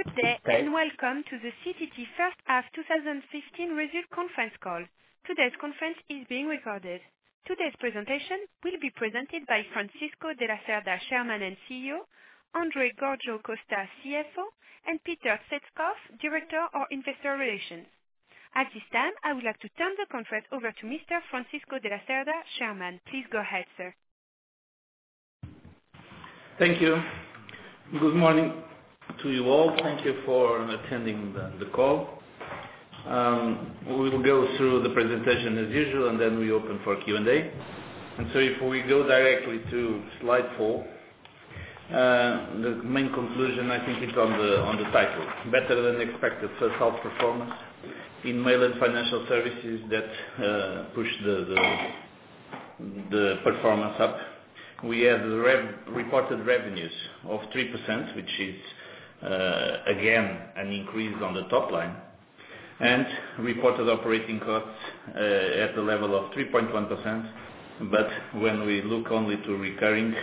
Good day and welcome to the CTT First Half 2015 Result Conference Call. Today's conference is being recorded. Today's presentation will be presented by Francisco de la Cerda, Chairman and CEO, André Gorgio Costa, CFO, and Peter Tsetskov, Director of Investor Relations. At this time, I would like to turn the conference over to Mr. Francisco de la Cerda, Chairman. Please go ahead, sir. Thank you. Good morning to you all. Thank you for attending the call. We will go through the presentation as usual and then we open for Q&A. And so if we go directly to slide 4, the main conclusion I think is on the title. Better than expected first half performance in mail and financial services that pushed the performance up. We had reported revenues of 3%, which is again an increase on the top line, and reported operating costs at the level of 3.1%. But when we look only to recurring,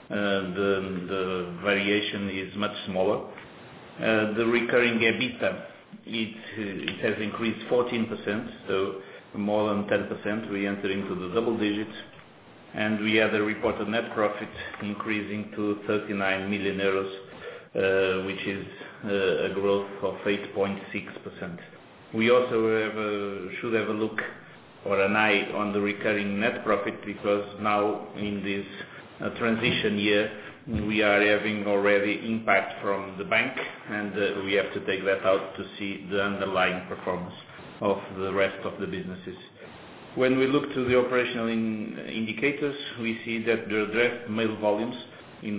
the variation is much smaller. The recurring EBITDA it has increased 14%, so more than 10%. We enter into the double digits. And we had a reported net profit increasing to 39 million euros, which is a growth of 8.6%. We also should have a look or an eye on the recurring net profit, because now in this transition year we are having already impact from the bank, and we have to take that out to see the underlying performance of the rest of the businesses. When we look to the operational indicators, we see that the addressed mail volumes in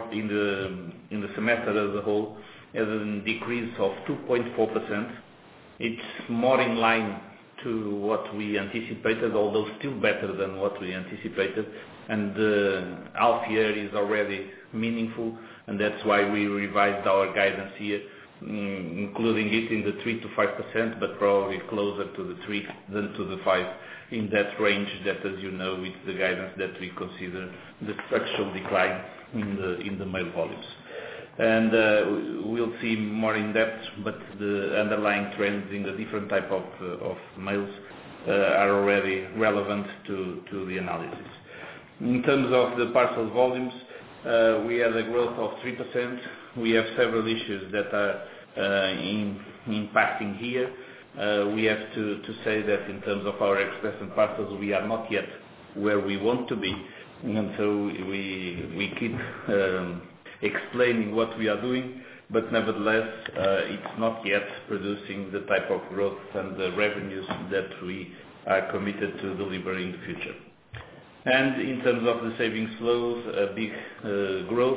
the semester as a whole has a decrease of 2.4%. It's more in line to what we anticipated, although still better than what we anticipated. And the half year is already meaningful, and that's why we revised our guidance here, including it in the 3 to 5%, but probably closer to the 3 than to the 5. In that range, that, as you know, is the guidance that we consider the structural decline in the mail volumes. And we'll see more in depth, but the underlying trends in the different type of mails are already relevant to the analysis. In terms of the parcel volumes, we had a growth of 3%. We have several issues that are impacting here. We have to say that in terms of our express and parcels, we are not yet where we want to be, and so we keep explaining what we are doing, but nevertheless it's not yet producing the type of growth and the revenues that we are committed to deliver in the future. And in terms of the savings flows, a big growth,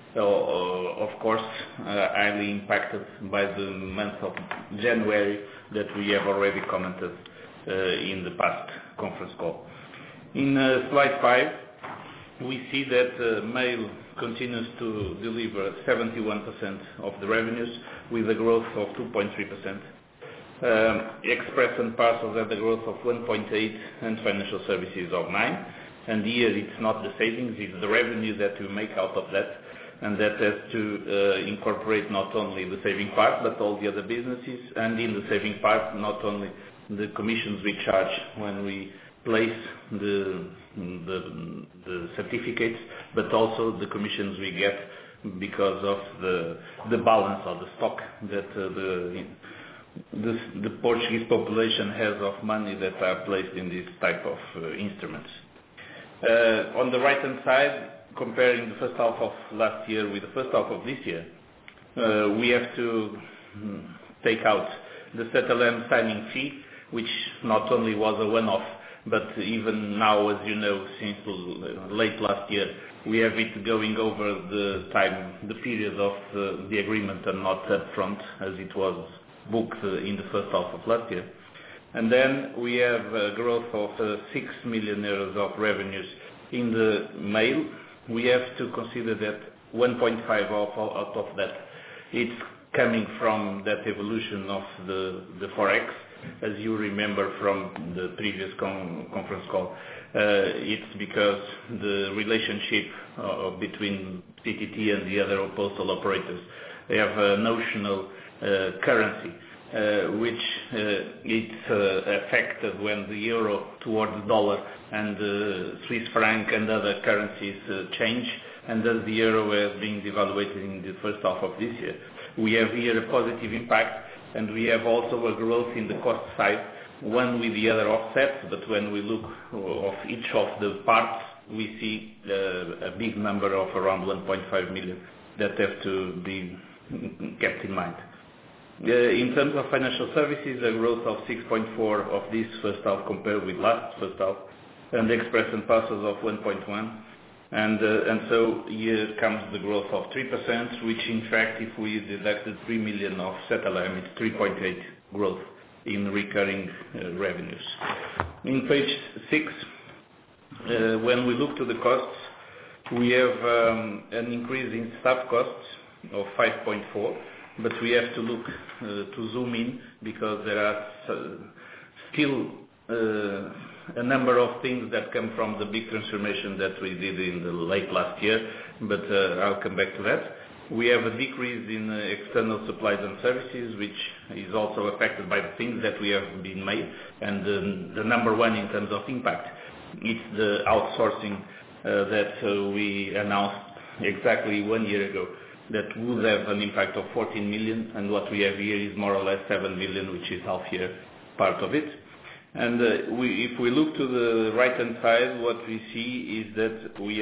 of course, highly impacted by the month of January that we have already commented in the past conference call. In slide 5, we see that mail continues to deliver 71% of the revenues with a growth of 2.3%. Express and parcels have a growth of 1.8% and financial services of 9%. And here it's not the savings, it's the revenue that we make out of that. And that has to incorporate not only the saving part, but all the other businesses. And in the saving part, not only the commissions we charge when we place the certificates, but also the commissions we get because of the balance of the stock that the Portuguese population has of money that are placed in this type of instruments. On the right hand side, comparing the first half of last year with the first half of this year, we have to take out the ZLM signing fee, which not only was a one-off, but even now, as you know, since late last year, we have it going over the period of the agreement and not up front as it was booked in the first half of last year. And then we have a growth of 6 million euros of revenues in the mail. We have to consider that 1.5 out of that it's coming from that evolution of the Forex. As you remember from the previous conference call, it's because the relationship between CTT and the other postal operators have a notional currency, which it's affected when the euro towards the dollar and the Swiss franc and other currencies change, and as the euro has been devaluated in the first half of this year. We have here a positive impact, and we have also a growth in the cost side, one with the other offset, but when we look of each of the parts, we see a big number of around 1.5 million that have to be kept in mind. In terms of financial services, a growth of 6.4 of this first half compared with last first half, and Express and Parcels of 1.1. And so here comes the growth of 3%, which in fact, if we deducted 3 million of Cetelem, it's 3.8 growth in recurring revenues. In page 6, when we look to the costs, we have an increase in staff costs of 5.4, but we have to look to zoom in because there are still a number of things that come from the big transformation that we did in the late last year, but I'll come back to that. We have a decrease in external supplies and services, which is also affected by the things that we have been made, and the number one in terms of impact, it's the outsourcing that we announced exactly 1 year ago that would have an impact of 14 million, and what we have here is more or less 7 million, which is half year part of it. And if we look to the right-hand side, what we see is that we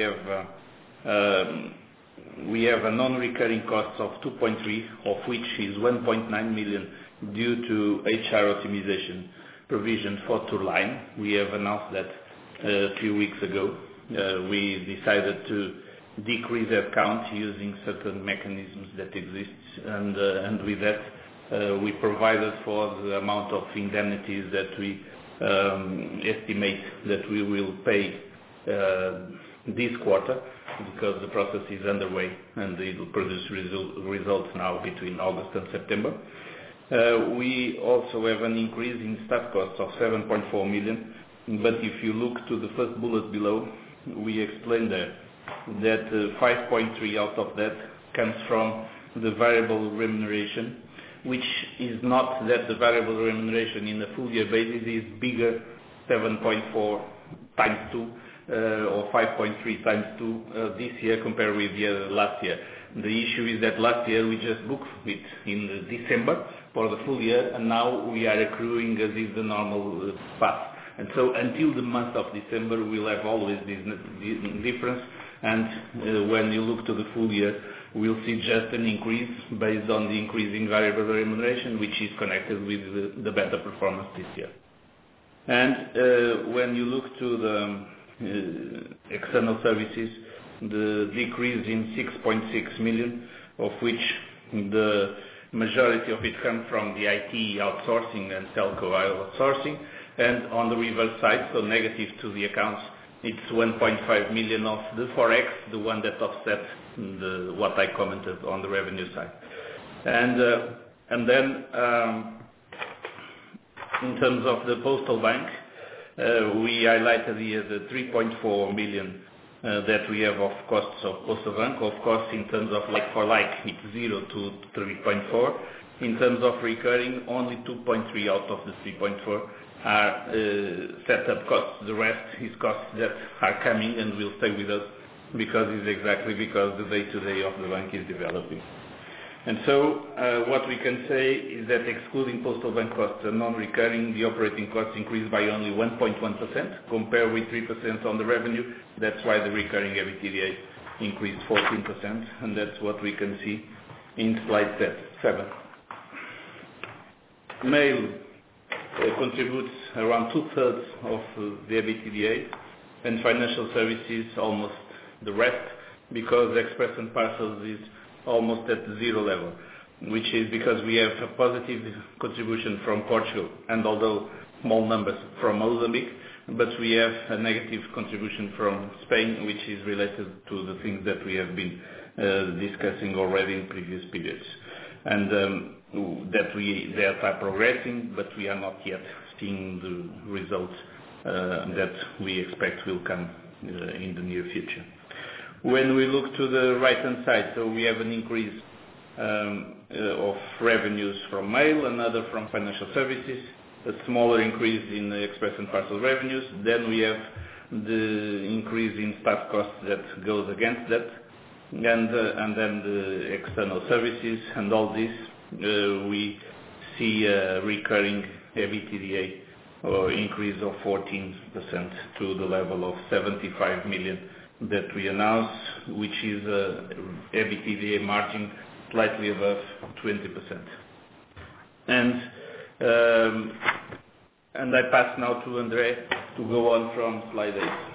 have a non-recurring cost of 2.3, of which is 1.9 million due to HR optimization provision for Tourline. We have announced that a few weeks ago. We decided to decrease that count using certain mechanisms that exist, and with that we provided for the amount of indemnities that we estimate that we will pay this quarter, because the process is underway and it will produce results now between August and September. We also have an increase in staff costs of 7.4 million, but if you look to the first bullet below, we explain there that 5.3 out of that comes from the variable remuneration, which is not that the variable remuneration in a full year basis is bigger, 7.4 times 2 or 5.3 times 2 this year compared with the last year. The issue is that last year we just booked it in December for the full year, and now we are accruing as is the normal path. And so until the month of December we'll have always this difference, and when you look to the full year we'll see just an increase based on the increase in variable remuneration, which is connected with the better performance this year. And when you look to the external services, the decrease in 6.6 million, of which the majority of it comes from the IT outsourcing and telco outsourcing, and on the reverse side, so negative to the accounts, it's 1.5 million of the Forex, the one that offset what I commented on the revenue side. And then in terms of the postal bank, we highlighted here the 3.4 million that we have of costs of postal bank. Of course, in terms of like for like, it's 0 to 3.4. In terms of recurring, only 2.3 out of the 3.4 are set-up costs. The rest is costs that are coming and will stay with us because it's exactly because the day-to-day of the bank is developing. And so what we can say is that excluding postal bank costs and non-recurring, the operating costs increased by only 1.1% compared with 3% on the revenue. That's why the recurring EBITDA increased 14%, and that's what we can see in slide 7. Mail contributes around 2/3 of the EBITDA, and financial services almost the rest, because Express and Parcels is almost at zero level, which is because we have a positive contribution from Portugal, and although small numbers from Mozambique, but we have a negative contribution from Spain, which is related to the things that we have been discussing already in previous periods. And that are progressing, but we are not yet seeing the results that we expect will come in the near future. When we look to the right-hand side, so we have an increase of revenues from mail, another from financial services, a smaller increase in the express and parcel revenues. Then we have the increase in staff costs that goes against that, and then the external services, and all this we see a recurring EBITDA or increase of 14% to the level of 75 million that we announced, which is a EBITDA margin slightly above 20%. And I pass now to André to go on from slide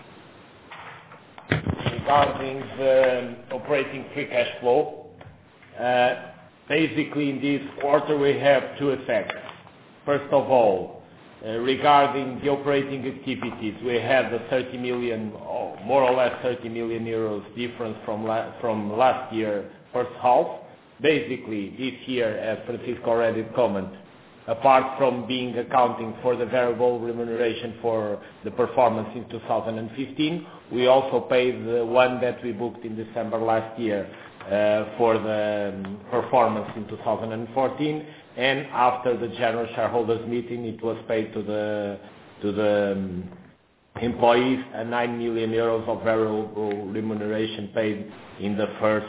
8. Regarding the operating free cash flow, basically in this quarter we have two effects. First of all, regarding the operating activities, we have the 30 million, or more or less 30 million euros difference from last year first half. Basically, this year, as Francisco already commented, apart from being accounting for the variable remuneration for the performance in 2015, we also paid the one that we booked in December last year for the performance in 2014, and after the general shareholders meeting, it was paid to the employees, 9 million euros of variable remuneration paid in the first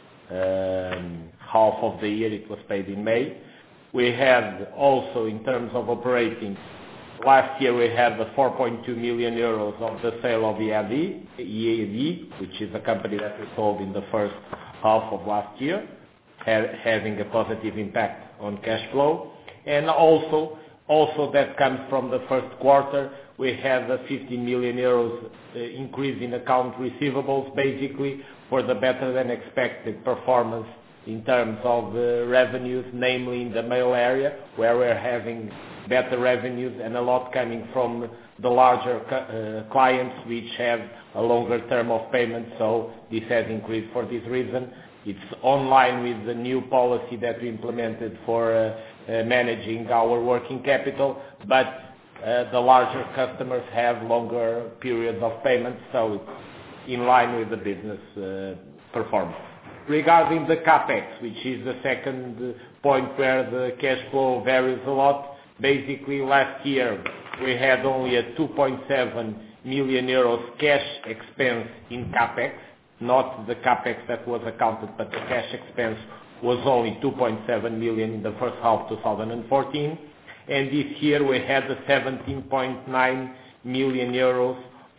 half of the year. It was paid in May. We had also, in terms of operating, last year we had the 4.2 million euros of the sale of EAD, which is a company that we sold in the first half of last year, having a positive impact on cash flow. And also that comes from the first quarter, we have a 15 million euros increase in account receivables, basically for the better than expected performance in terms of revenues, namely in the mail area, where we're having better revenues and a lot coming from the larger clients which have a longer term of payment. So this has increased for this reason. It's online with the new policy that we implemented for managing our working capital, but the larger customers have longer periods of payment, so it's in line with the business performance. Regarding the CapEx, which is the second point where the cash flow varies a lot, basically last year we had only a 2.7 million euros cash expense in CapEx, not the CapEx that was accounted, but the cash expense was only 2.7 million in the first half of 2014. And this year we had the 17.9 million euros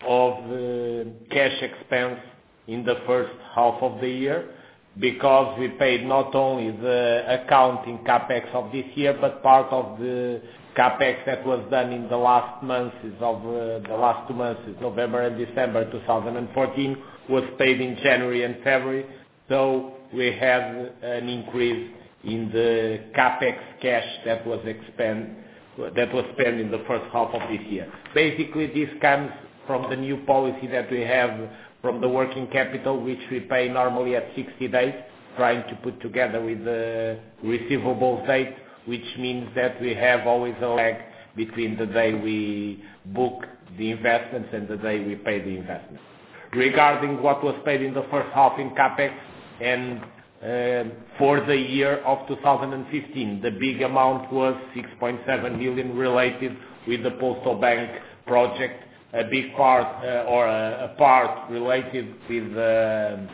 of cash expense in the first half of the year, because we paid not only the accounting CapEx of this year, but part of the CapEx that was done in the last months of the last 2 months, November and December 2014, was paid in January and February. So we have an increase in the CapEx cash that was spent in the first half of this year. Basically, this comes from the new policy that we have from the working capital, which we pay normally at 60 days, trying to put together with the receivables date, which means that we have always a lag between the day we book the investments and the day we pay the investment. Regarding what was paid in the first half in CapEx and for the year of 2015, the big amount was 6.7 million related with the Postal Bank project, a big part or a part related with the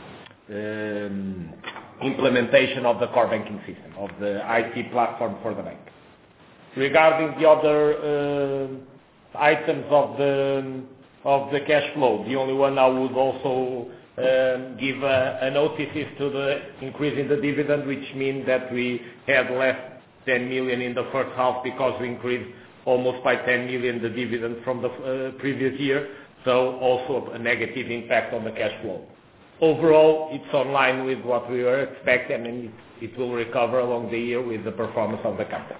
implementation of the core banking system, of the IT platform for the bank. Regarding the other items of the cash flow, the only one I would also give a notice is to the increase in the dividend, which means that we had less 10 million in the first half because we increased almost by 10 million the dividend from the previous year, so also a negative impact on the cash flow. Overall, it's online with what we were expecting, and it will recover along the year with the performance of the company.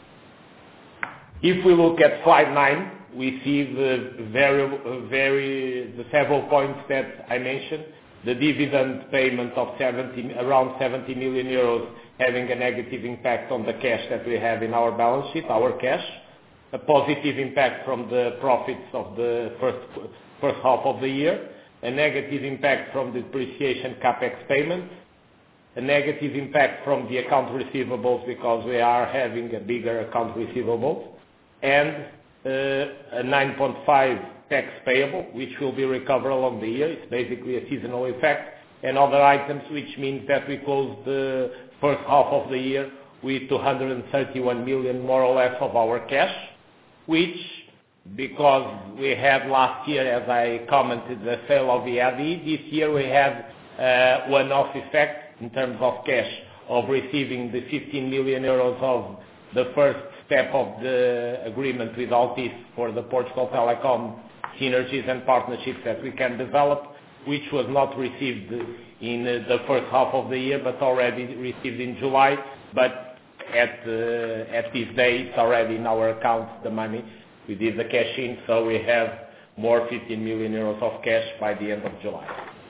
If we look at slide 9, we see the several points that I mentioned. The dividend payment of around 70 million euros having a negative impact on the cash that we have in our balance sheet, our cash. A positive impact from the profits of the first half of the year. A negative impact from depreciation CapEx payment. a negative impact from the account receivables because we are having a bigger account receivables, and a 9.5 tax payable, which will be recovered along the year. It's basically a seasonal effect, and other items, which means that we closed the first half of the year with 231 million, more or less, of our cash, which, because we had last year, as I commented, the sale of the EAD, this year we had one-off effect in terms of cash of receiving the 15 million euros of the first step of the agreement with Altice for the Portugal Telecom synergies and partnerships that we can develop, which was not received in the first half of the year, but already received in July. But at this day, it's already in our accounts, the money. We did the cash in, so we have more 15 million euros of cash by the end of July.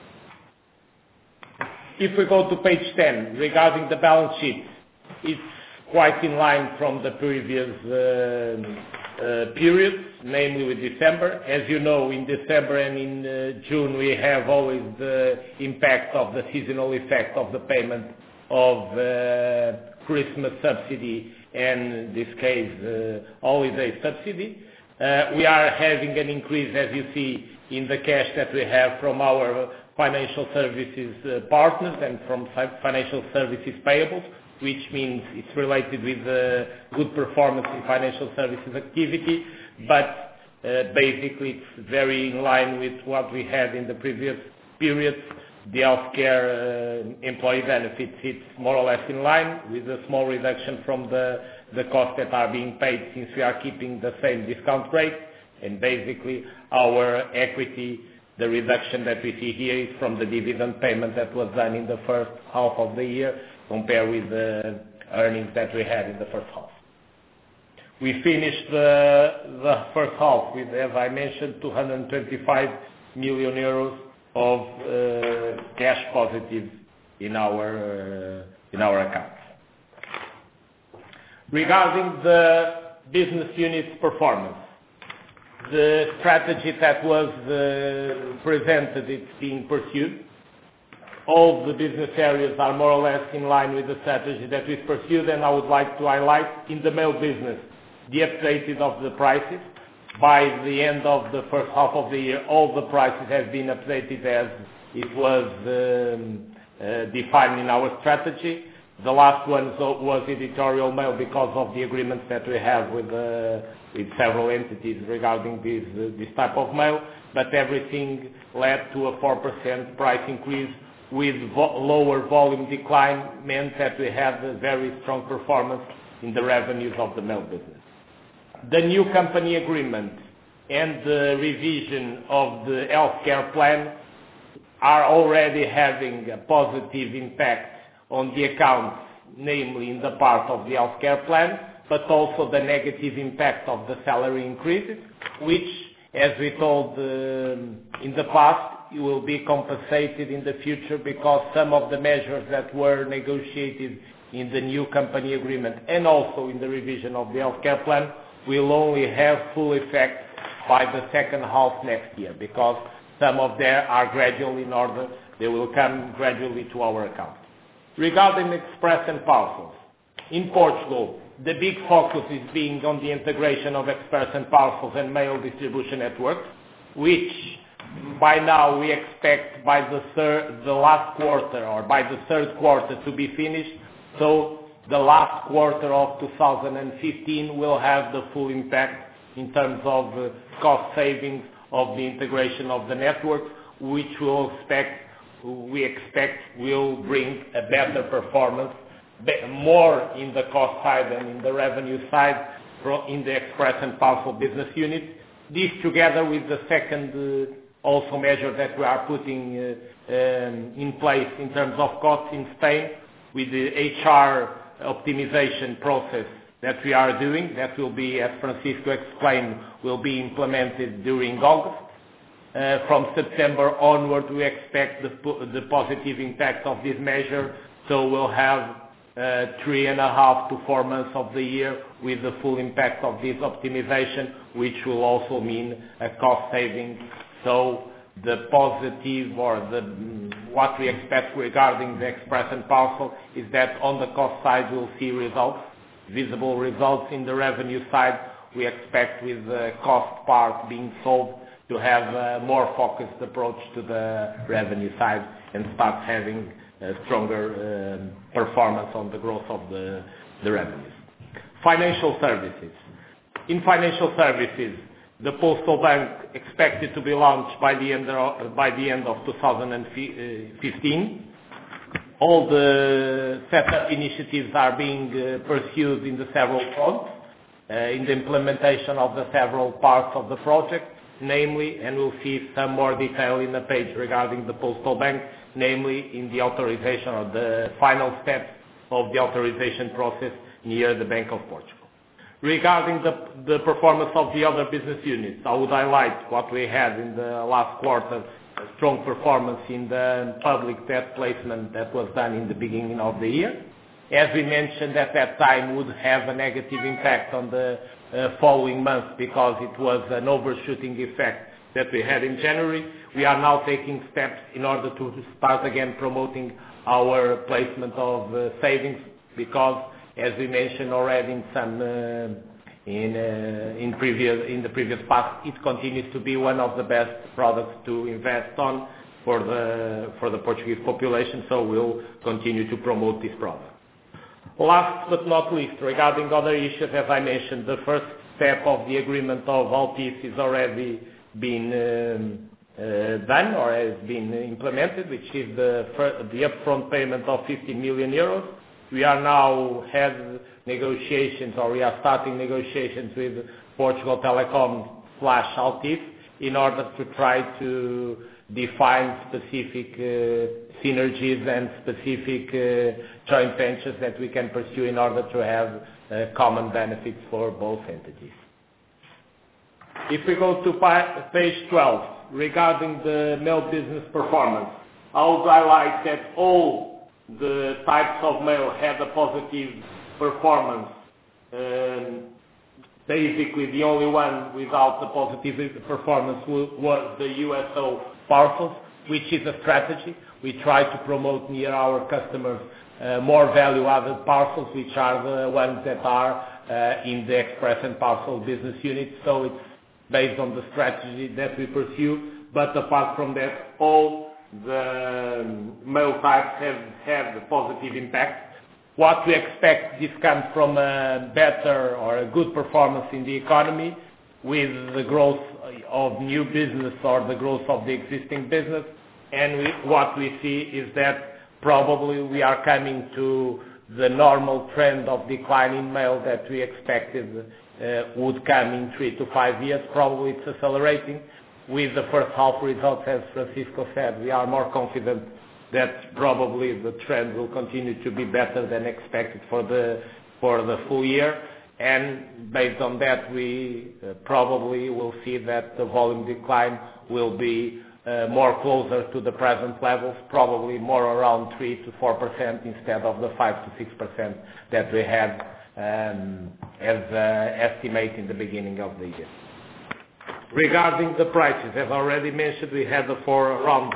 If we go to page 10, regarding the balance sheet, it's quite in line from the previous periods, namely with December. As you know, in December and in June, we have always the impact of the seasonal effect of the payment of Christmas subsidy and, in this case, holiday subsidy. We are having an increase, as you see, in the cash that we have from our financial services partners and from financial services payables, which means it's related with good performance in financial services activity, but basically it's very in line with what we had in the previous periods. The healthcare employee benefits, it's more or less in line with a small reduction from the costs that are being paid, since we are keeping the same discount rate. And basically our equity, the reduction that we see here is from the dividend payment that was done in the first half of the year, compared with the earnings that we had in the first half. We finished the first half with, as I mentioned, 225 million euros of cash positive in our accounts. Regarding the business unit's performance, the strategy that was presented, it's being pursued. All the business areas are more or less in line with the strategy that we pursued, and I would like to highlight in the mail business the updating of the prices. By the end of the first half of the year, all the prices have been updated as it was defined in our strategy. The last one was editorial mail because of the agreements that we have with several entities regarding this type of mail, but everything led to a 4% price increase with lower volume decline, meant that we have a very strong performance in the revenues of the mail business. The new company agreement and the revision of the healthcare plan are already having a positive impact on the accounts, namely in the part of the healthcare plan, but also the negative impact of the salary increases, which, as we told in the past, will be compensated in the future, because some of the measures that were negotiated in the new company agreement and also in the revision of the healthcare plan will only have full effect by the second half next year, because some of them are gradual in order, they will come gradually to our account. Regarding Express and Parcels, in Portugal, the big focus is being on the integration of Express and Parcels and mail distribution networks, which by now we expect by the last quarter or by the third quarter to be finished. So the last quarter of 2015 will have the full impact in terms of cost savings of the integration of the network, which we expect will bring a better performance, more in the cost side than in the revenue side, in the Express and Parcel business unit. This, together with the second also measure that we are putting in place in terms of costs in Spain, with the HR optimization process that we are doing, that will be, as Francisco explained, will be implemented during August. From September onward, we expect the positive impact of this measure, so we'll have 3.5 to 4 months of the year with the full impact of this optimization, which will also mean a cost saving. So the positive, or what we expect regarding the Express and Parcel is that on the cost side, we'll see results, visible results. In the revenue side, we expect with the cost part being solved to have a more focused approach to the revenue side and start having a stronger performance on the growth of the revenues. Financial services. In financial services, the Postal Bank expected to be launched by the end of 2015. All the setup initiatives are being pursued in the several fronts, in the implementation of the several parts of the project, namely, and we'll see some more detail in the page regarding the Postal Bank, namely in the authorization of the final steps of the authorization process near the Bank of Portugal. Regarding the performance of the other business units, I would highlight what we had in the last quarter, a strong performance in the public debt placement that was done in the beginning of the year. As we mentioned at that time, would have a negative impact on the following months because it was an overshooting effect that we had in January. We are now taking steps in order to start again promoting our placement of savings because, as we mentioned already in the previous past, it continues to be one of the best products to invest on for the Portuguese population. So we'll continue to promote this product. Last but not least, regarding other issues, as I mentioned, the first step of the agreement of Altice is already been done or has been implemented, which is the upfront payment of 50 million euros. We are now negotiations, or we are starting negotiations with Portugal Telecom/Altice in order to try to define specific synergies and specific joint ventures that we can pursue in order to have common benefits for both entities. If we go to page 12, regarding the mail business performance, I would highlight that all the types of mail had a positive performance. Basically, the only one without the positive performance was the USO parcels, which is a strategy. We try to promote near our customers more value-added parcels, which are the ones that are in the Express and Parcel business unit. So it's based on the strategy that we pursue. But apart from that, all the mail types have had a positive impact. What we expect, this comes from a better or a good performance in the economy with the growth of new business or the growth of the existing business. And what we see is that probably we are coming to the normal trend of decline in mail that we expected would come in 3 to 5 years. Probably it's accelerating. With the first half results, as Francisco said, we are more confident that probably the trend will continue to be better than expected for the full year. And based on that, we probably will see that the volume decline will be more closer to the present levels, probably more around 3 to 4% instead of the 5 to 6% that we had as estimate in the beginning of the year. Regarding the prices, as already mentioned, we had around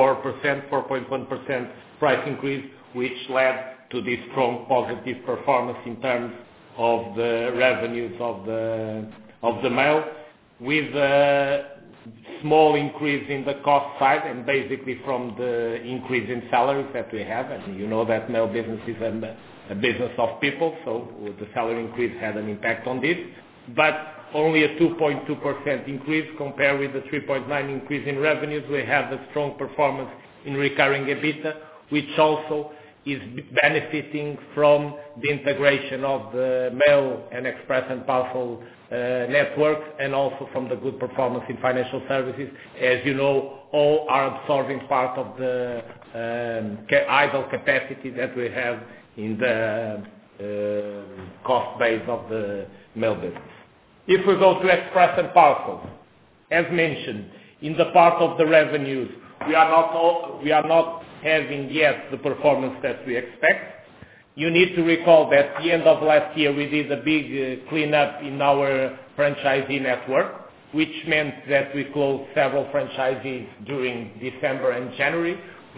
4.1% price increase, which led to this strong positive performance in terms of the revenues of the mail, with a small increase in the cost side, and basically from the increase in salaries that we have. And you know that mail business is a business of people, so the salary increase had an impact on this. But only a 2.2% increase compared with the 3.9% increase in revenues. We have a strong performance in recurring EBITDA, which also is benefiting from the integration of the mail and Express and Parcel networks, and also from the good performance in financial services. As you know, all are absorbing part of the idle capacity that we have in the cost base of the mail business. If we go to Express and Parcels, as mentioned, in the part of the revenues, we are not having yet the performance that we expect. You need to recall that at the end of last year we did a big cleanup in our franchisee network, which meant that we closed several franchisees during December and January,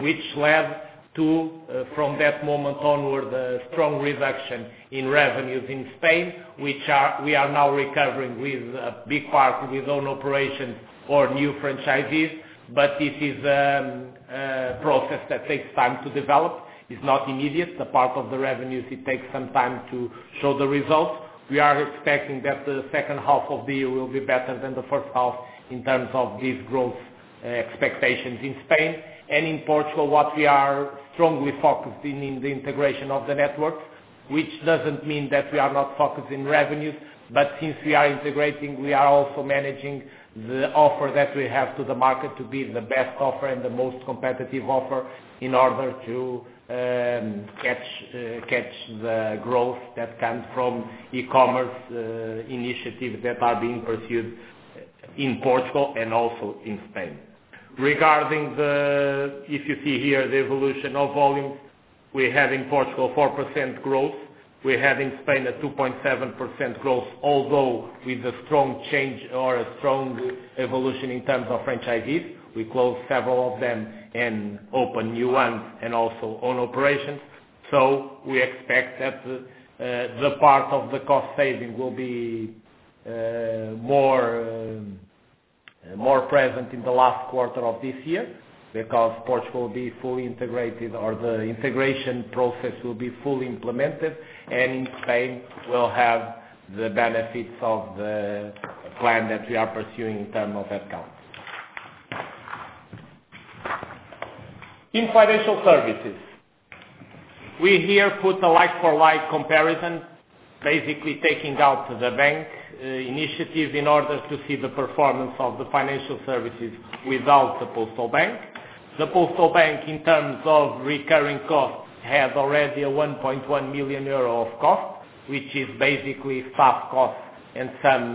which led to, from that moment onward, a strong reduction in revenues in Spain, which we are now recovering with a big part with own operations or new franchisees. But this is a process that takes time to develop. It's not immediate. The part of the revenues, it takes some time to show the results. We are expecting that the second half of the year will be better than the first half in terms of these growth expectations in Spain. And in Portugal, what we are strongly focused in the integration of the networks, which doesn't mean that we are not focused in revenues, but since we are integrating, we are also managing the offer that we have to the market to be the best offer and the most competitive offer in order to catch the growth that comes from e-commerce initiatives that are being pursued in Portugal and also in Spain. Regarding if you see here the evolution of volumes, we had in Portugal 4% growth. We had in Spain a 2.7% growth, although with a strong change or a strong evolution in terms of franchisees. We closed several of them and opened new ones and also own operations. So we expect that the part of the cost saving will be more present in the last quarter of this year, because Portugal will be fully integrated, or the integration process will be fully implemented, and in Spain we'll have the benefits of the plan that we are pursuing in terms of headcount. In financial services, we here put a like-for-like comparison, basically taking out the bank initiative in order to see the performance of the financial services without the postal bank. The postal bank, in terms of recurring costs, has already a 1.1 million euro of cost, which is basically staff costs and some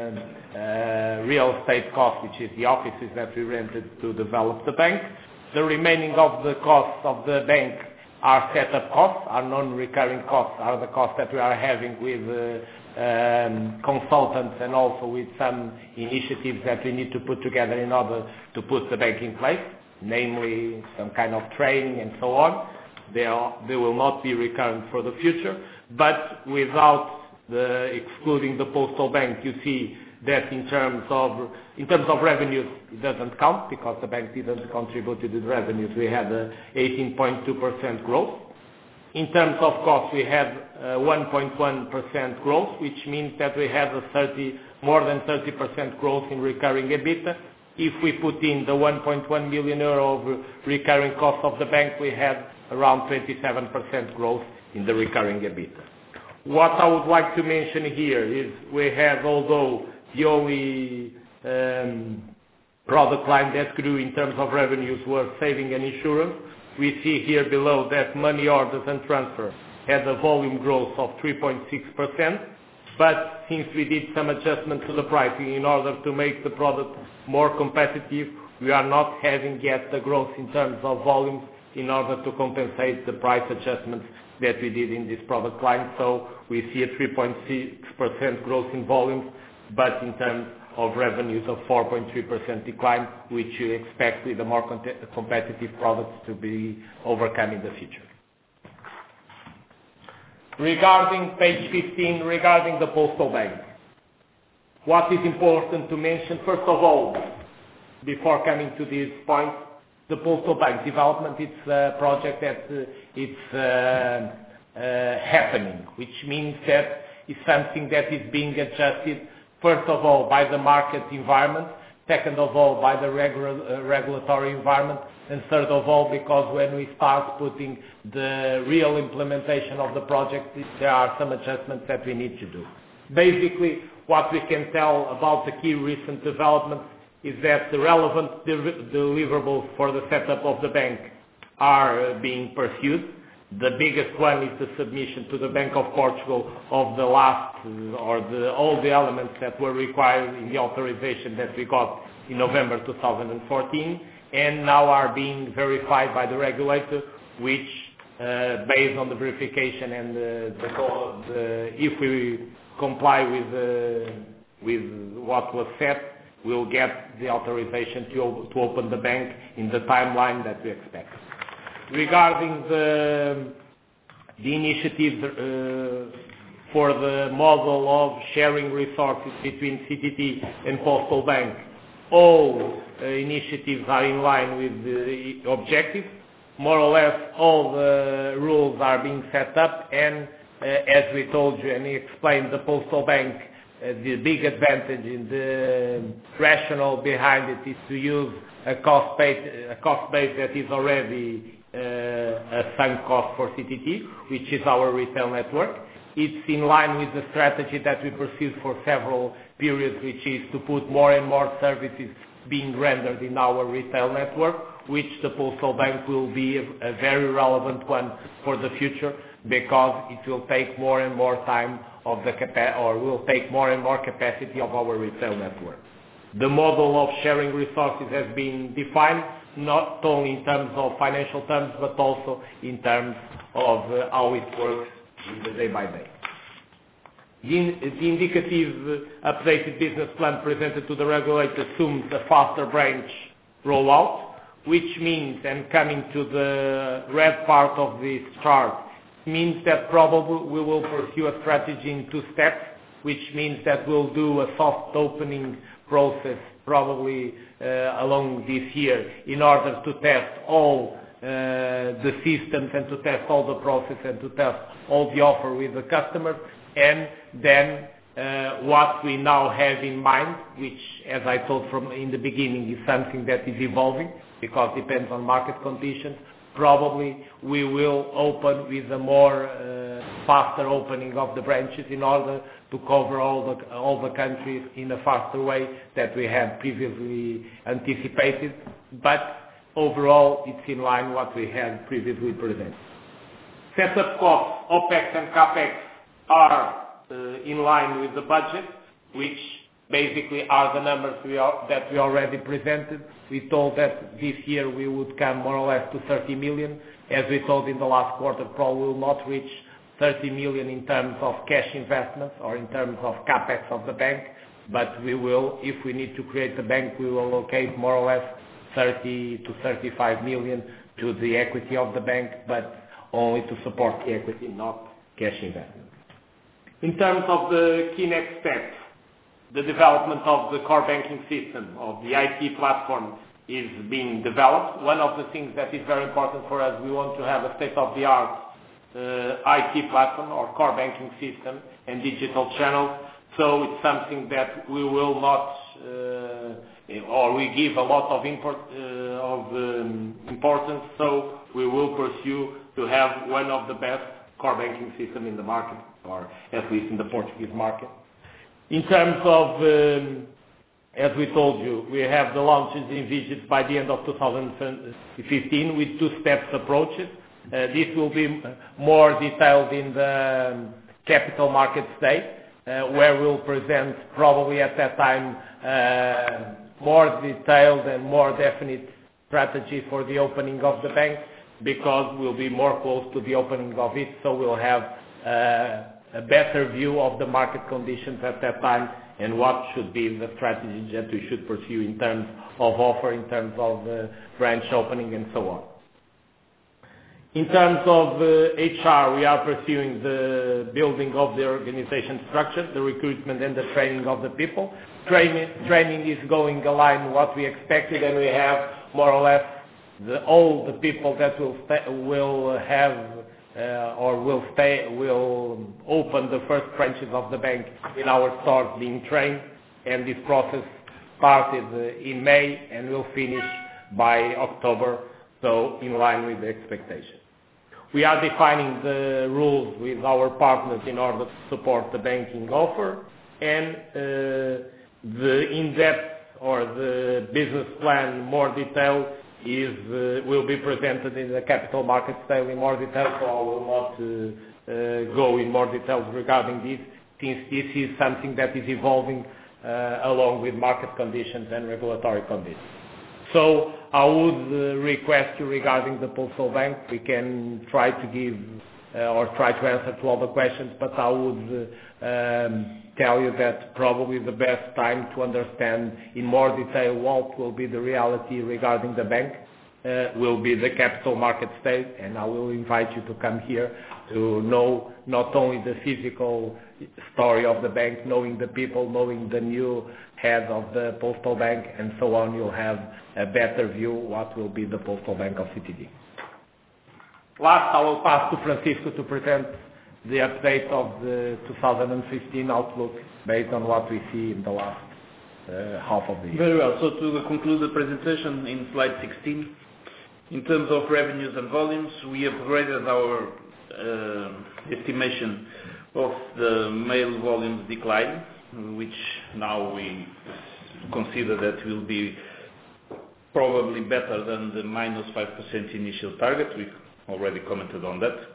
real estate costs, which is the offices that we rented to develop the bank. The remaining of the costs of the bank are set-up costs, are non-recurring costs, are the costs that we are having with consultants and also with some initiatives that we need to put together in order to put the bank in place, namely some kind of training and so on. They will not be recurrent for the future, but without excluding the postal bank, you see that in terms of revenues, it doesn't count because the bank didn't contribute to the revenues. We had 18.2% growth. In terms of cost, we had 1.1% growth, which means that we have more than 30% growth in recurring EBITDA. If we put in the 1.1 million euro of recurring cost of the bank, we had around 27% growth in the recurring EBITDA. What I would like to mention here is we have, although the only product line that grew in terms of revenues was saving and insurance, we see here below that money orders and transfer had a volume growth of 3.6%, but since we did some adjustment to the pricing in order to make the product more competitive, we are not having yet the growth in terms of volumes in order to compensate the price adjustments that we did in this product line. So we see a 3.6% growth in volumes, but in terms of revenues of 4.3% decline, which you expect with the more competitive products to be overcome in the future. Regarding page 15, regarding the postal bank, what is important to mention, first of all, before coming to this point, the postal bank development, it's a project that it's happening, which means that it's something that is being adjusted, first of all, by the market environment, second of all, by the regulatory environment, and third of all, because when we start putting the real implementation of the project, there are some adjustments that we need to do. Basically, what we can tell about the key recent developments is that the relevant deliverables for the setup of the bank are being pursued. The biggest one is the submission to the Bank of Portugal of the last, all the elements that were required in the authorization that we got in November 2014, and now are being verified by the regulator, which, based on the verification and if we comply with what was set, we'll get the authorization to open the bank in the timeline that we expect. Regarding the initiative for the model of sharing resources between CTT and Postal Bank, all initiatives are in line with the objective. More or less, all the rules are being set up, and as we told you and explained, the Postal Bank, the big advantage in the rationale behind it is to use a cost base that is already a sunk cost for CTT, which is our retail network. It's in line with the strategy that we pursued for several periods, which is to put more and more services being rendered in our retail network, which the Postal Bank will be a very relevant one for the future, because it will take more and more time of the will take more and more capacity of our retail network. The model of sharing resources has been defined, not only in terms of financial terms, but also in terms of how it works in the day by day. The indicative updated business plan presented to the regulator assumes a faster branch rollout, which means, and coming to the red part of this chart, means that probably we will pursue a strategy in 2 steps, which means that we'll do a soft opening process probably along this year in order to test all the systems and to test all the process and to test all the offer with the customers. And then what we now have in mind, which, as I told from in the beginning, is something that is evolving because it depends on market conditions. Probably we will open with a more faster opening of the branches in order to cover all the countries in a faster way that we had previously anticipated. But overall, it's in line what we had previously presented. Setup costs, OPEX and CAPEX, are in line with the budget, which basically are the numbers that we already presented. We told that this year we would come more or less to 30 million. As we told in the last quarter, probably will not reach 30 million in terms of cash investments or in terms of CAPEX of the bank, but we will, if we need to create the bank, we will allocate more or less 30 to 35 million to the equity of the bank, but only to support the equity, not cash investment. In terms of the key next steps, the development of the core banking system, of the IT platform, is being developed. One of the things that is very important for us, we want to have a state-of-the-art IT platform or core banking system and digital channels. So it's something that we will not, or we give a lot of importance. So we will pursue to have one of the best core banking system in the market, or at least in the Portuguese market. In terms of, as we told you, we have the launches envisaged by the end of 2015 with 2 steps approaches. This will be more detailed in the Capital Markets Day, where we'll present probably at that time more detailed and more definite strategy for the opening of the bank, because we'll be more close to the opening of it, so we'll have a better view of the market conditions at that time and what should be the strategy that we should pursue in terms of offer, in terms of branch opening and so on. In terms of HR, we are pursuing the building of the organization structure, the recruitment and the training of the people. Training is going aligned with what we expected, and we have more or less all the people that will open the first branches of the bank in our stores being trained, and this process started in May and will finish by October, so in line with the expectation. We are defining the rules with our partners in order to support the banking offer, and the in-depth or the business plan, more detail, will be presented in the Capital Markets Day in more detail, so I will not go in more details regarding this, since this is something that is evolving along with market conditions and regulatory conditions. So I would request you regarding the Postal Bank, we can try to give or try to answer to all the questions, but I would tell you that probably the best time to understand in more detail what will be the reality regarding the bank will be the Capital Markets Day, and I will invite you to come here to know not only the physical story of the bank, knowing the people, knowing the new head of the Postal Bank, and so on. You'll have a better view what will be the Postal Bank of CTT. Last, I will pass to Francisco to present the update of the 2015 outlook based on what we see in the last half of the year. Very well. So to conclude the presentation in slide 16, in terms of revenues and volumes, we upgraded our estimation of the mail volumes decline, which now we consider that will be probably better than the minus 5% initial target. We already commented on that.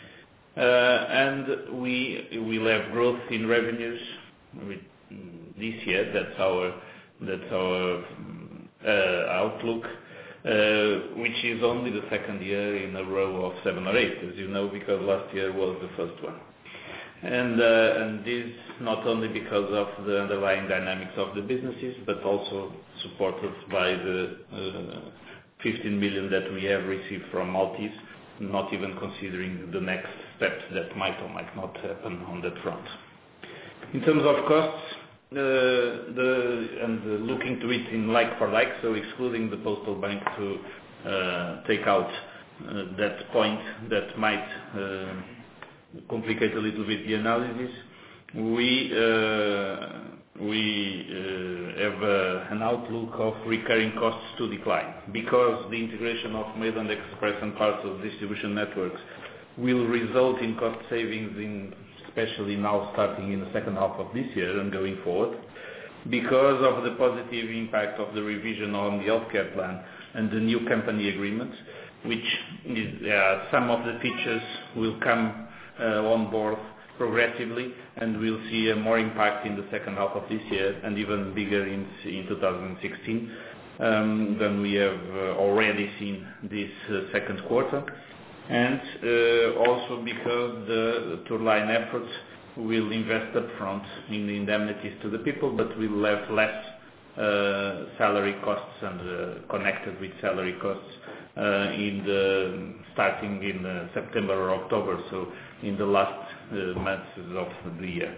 And we will have growth in revenues this year. That's our outlook, which is only the second year in a row of 7 or 8, as you know, because last year was the first one. And this not only because of the underlying dynamics of the businesses, but also supported by the 15 million that we have received from Maltese, not even considering the next steps that might or might not happen on that front. In terms of costs, looking to it in like for like, so excluding the Postal Bank to take out that point that might complicate a little bit the analysis, we have an outlook of recurring costs to decline, because the integration of Mail and Express and parcels distribution networks will result in cost savings, especially now starting in the second half of this year and going forward, because of the positive impact of the revision on the healthcare plan and the new company agreement, which is, some of the features will come on board progressively, and we'll see more impact in the second half of this year and even bigger in 2016 than we have already seen this second quarter. And also because the two-line efforts will invest up front in the indemnities to the people, but will have less salary costs and connected with salary costs starting in September or October, so in the last months of the year.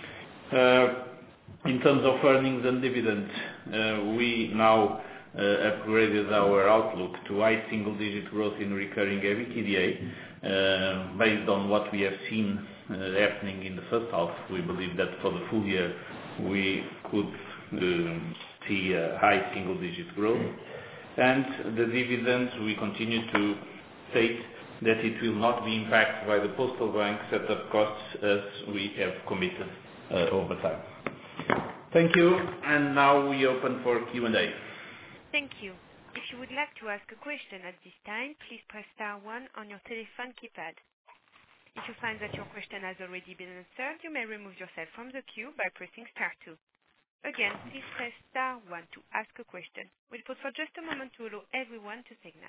In terms of earnings and dividends, we now upgraded our outlook to high single-digit growth in recurring EBITDA. Based on what we have seen happening in the first half, we believe that for the full year we could see a high single-digit growth. And the dividends, we continue to state that it will not be impacted by the Postal Bank setup costs as we have committed over time. Thank you, and now we open for Q&A. Thank you. If you would like to ask a question at this time, please press star 1 on your telephone keypad. If you find that your question has already been answered, you may remove yourself from the queue by pressing star 2. Again, please press star 1 to ask a question. We'll pause for just a moment to allow everyone to signal.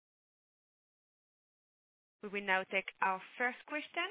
We will now take our first question.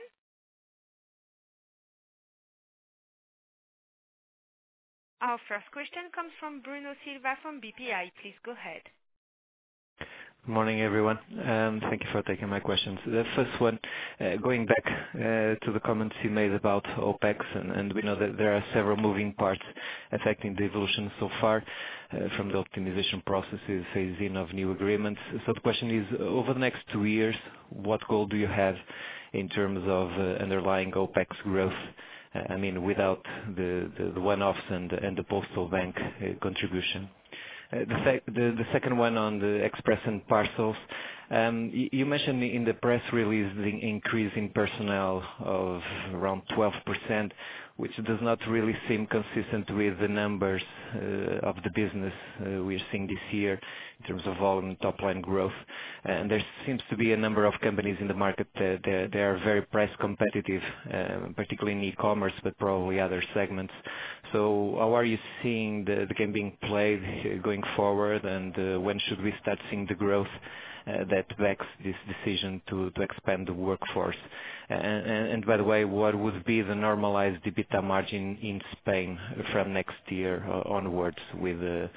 Our first question comes from Bruno Silva from BPI. Please go ahead. Good morning, everyone. Thank you for taking my questions. The first one, going back to the comments you made about OPEX, and we know that there are several moving parts affecting the evolution so far, from the optimization processes, phasing of new agreements. So the question is, over the next 2 years, what goal do you have in terms of underlying OPEX growth? I mean, without the one-offs and the Postal Bank contribution. The second one on the Express and Parcels. You mentioned in the press release the increase in personnel of around 12%, which does not really seem consistent with the numbers of the business we're seeing this year in terms of volume and top-line growth. And there seems to be a number of companies in the market that they are very price competitive, particularly in e-commerce, but probably other segments. So how are you seeing the game being played going forward, and when should we start seeing the growth that backs this decision to expand the workforce? And by the way, what would be the normalized EBITDA margin in Spain from next year onwards with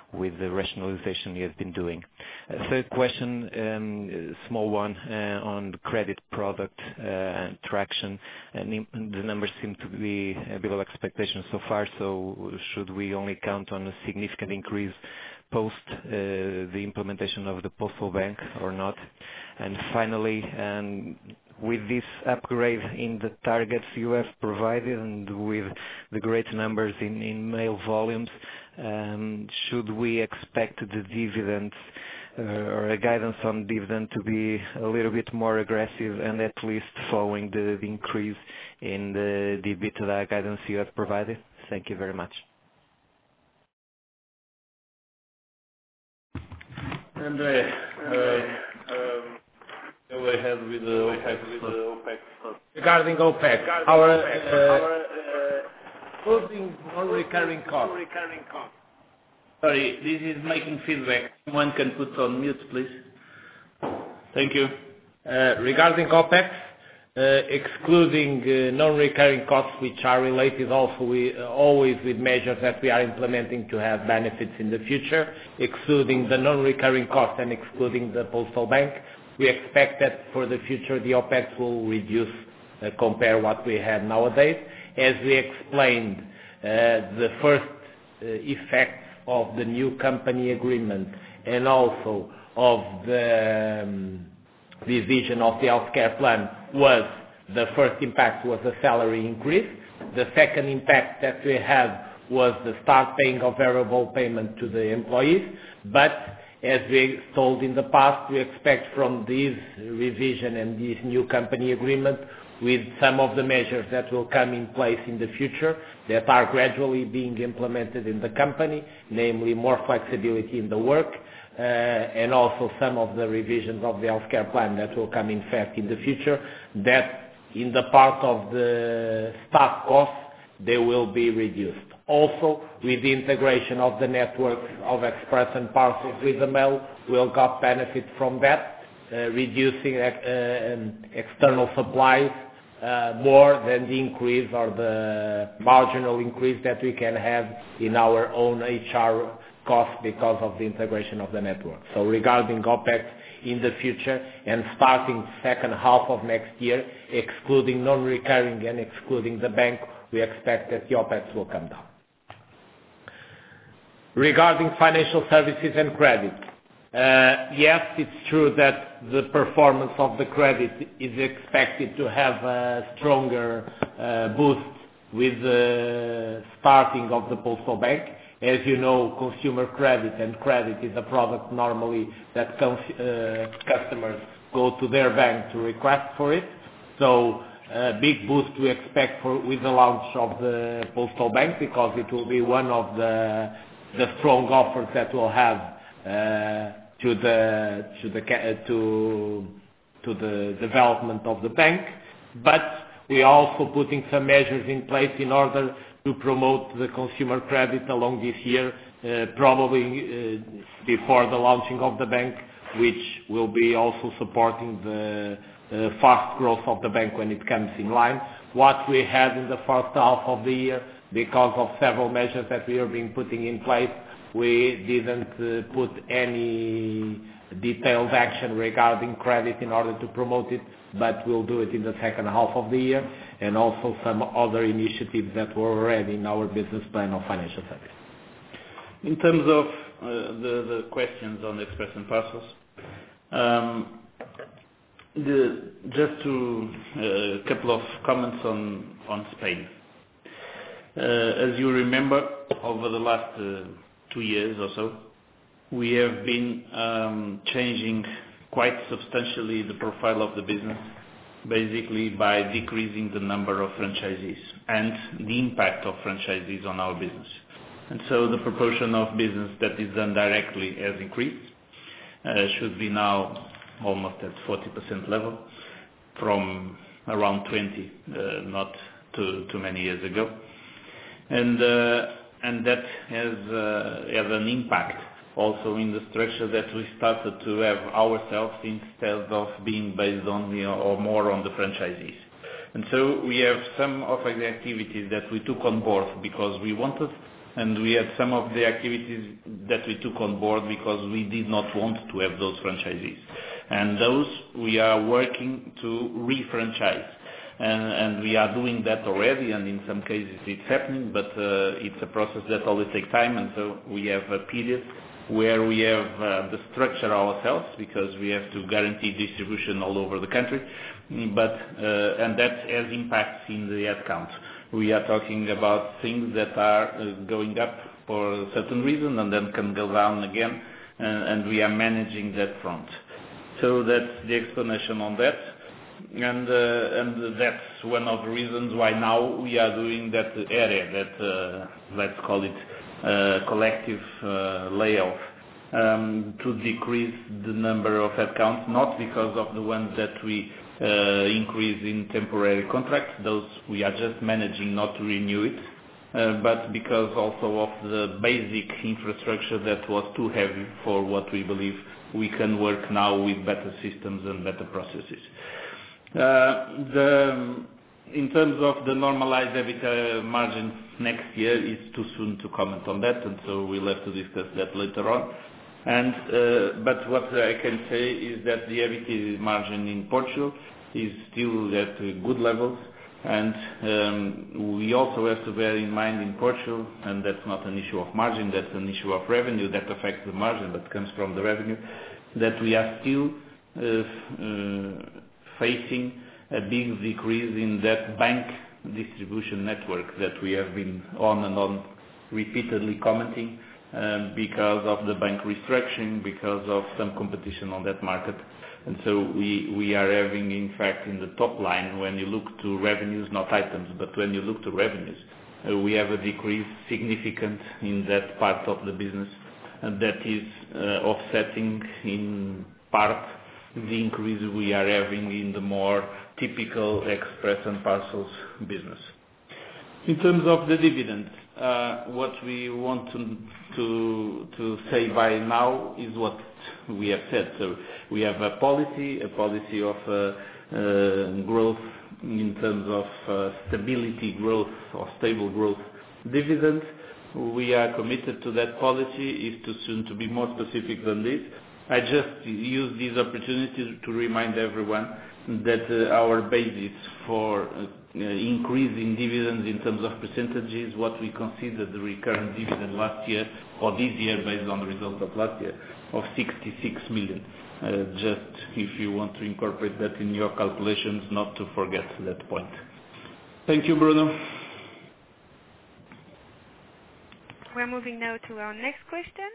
with the rationalization you have been doing? Third question, small one, on the credit product traction. The numbers seem to be below expectations so far, so should we only count on a significant increase post the implementation of the postal bank or not? And finally, with this upgrade in the targets you have provided and with the great numbers in mail volumes, should we expect the dividends or a guidance on dividend to be a little bit more aggressive and at least following the increase in the EBITDA guidance you have provided? Thank you very much. André, go ahead with the OPEX. Regarding OPEX, our closing non-recurring costs. Sorry, this is making feedback. Someone can put on mute, please. Thank you. Regarding OPEX, excluding non-recurring costs, which are related also always with measures that we are implementing to have benefits in the future, excluding the non-recurring costs and excluding the postal bank, we expect that for the future the OPEX will reduce compare what we have nowadays. As we explained, the first effect of the new company agreement and also of the revision of the healthcare plan was the first impact was a salary increase. The second impact that we had was the start paying of variable payment to the employees. But as we told in the past, we expect from this revision and this new company agreement with some of the measures that will come in place in the future that are gradually being implemented in the company, namely more flexibility in the work, and also some of the revisions of the healthcare plan that will come in effect in the future, that in the part of the staff costs, they will be reduced. Also, with the integration of the network of Express and Parcels with the mail, we'll got benefit from that, reducing external supplies more than the increase or the marginal increase that we can have in our own HR costs because of the integration of the network. So regarding OPEX in the future and starting second half of next year, excluding non-recurring and excluding the bank, we expect that the OPEX will come down. Regarding financial services and credit, yes, it's true that the performance of the credit is expected to have a stronger boost with the starting of the postal bank. As you know, consumer credit and credit is a product normally that customers go to their bank to request for it. So a big boost we expect with the launch of the postal bank, because it will be one of the strong offers that we'll have to the development of the bank. But we are also putting some measures in place in order to promote the consumer credit along this year, probably before the launching of the bank, which will be also supporting the fast growth of the bank when it comes in line. What we had in the first half of the year, because of several measures that we have been putting in place, we didn't put any detailed action regarding credit in order to promote it, but we'll do it in the second half of the year, and also some other initiatives that were already in our business plan of financial service. In terms of the questions on Express and Parcels, just a couple of comments on Spain. As you remember, over the last 2 years or so, we have been changing quite substantially the profile of the business, basically by decreasing the number of franchisees and the impact of franchisees on our business. And so the proportion of business that is done directly has increased, should be now almost at 40% level from around 20, not too many years ago. And that has had an impact also in the structure that we started to have ourselves instead of being based only or more on the franchisees. And so we have some of the activities that we took on board because we wanted and we had some of the activities that we took on board because we did not want to have those franchisees. And those we are working to re-franchise. And we are doing that already, and in some cases it's happening, but it's a process that always takes time, and so we have a period where we have the structure ourselves because we have to guarantee distribution all over the country, but and that has impacts in the head count. We are talking about things that are going up for a certain reason and then can go down again, and we are managing that front. So that's the explanation on that. And that's one of the reasons why now we are doing that area, that let's call it collective layoff, to decrease the number of headcounts, not because of the ones that we increase in temporary contracts, those we are just managing not to renew it, but because also of the basic infrastructure that was too heavy for what we believe we can work now with better systems and better processes. In terms of the normalized EBITDA margin next year, it's too soon to comment on that, and so we'll have to discuss that later on. But what I can say is that the EBITDA margin in Portugal is still at good levels, and we also have to bear in mind in Portugal, and that's not an issue of margin, that's an issue of revenue that affects the margin but comes from the revenue, that we are still facing a big decrease in that bank distribution network that we have been on and on repeatedly commenting because of the bank restructuring, because of some competition on that market. And so we are having, in fact, in the top line, when you look to revenues, not items, but when you look to revenues, we have a decrease significant in that part of the business, and that is offsetting in part the increase we are having in the more typical express and parcels business. In terms of the dividend, what we want to say by now is what we have said. So we have a policy of growth in terms of stability growth or stable growth dividend. We are committed to that policy. It's too soon to be more specific than this. I just use this opportunity to remind everyone that our basis for increasing dividends in terms of percentages, what we consider the recurrent dividend last year or this year based on the results of last year of 66 million. Just if you want to incorporate that in your calculations, not to forget that point. Thank you, Bruno. We're moving now to our next question.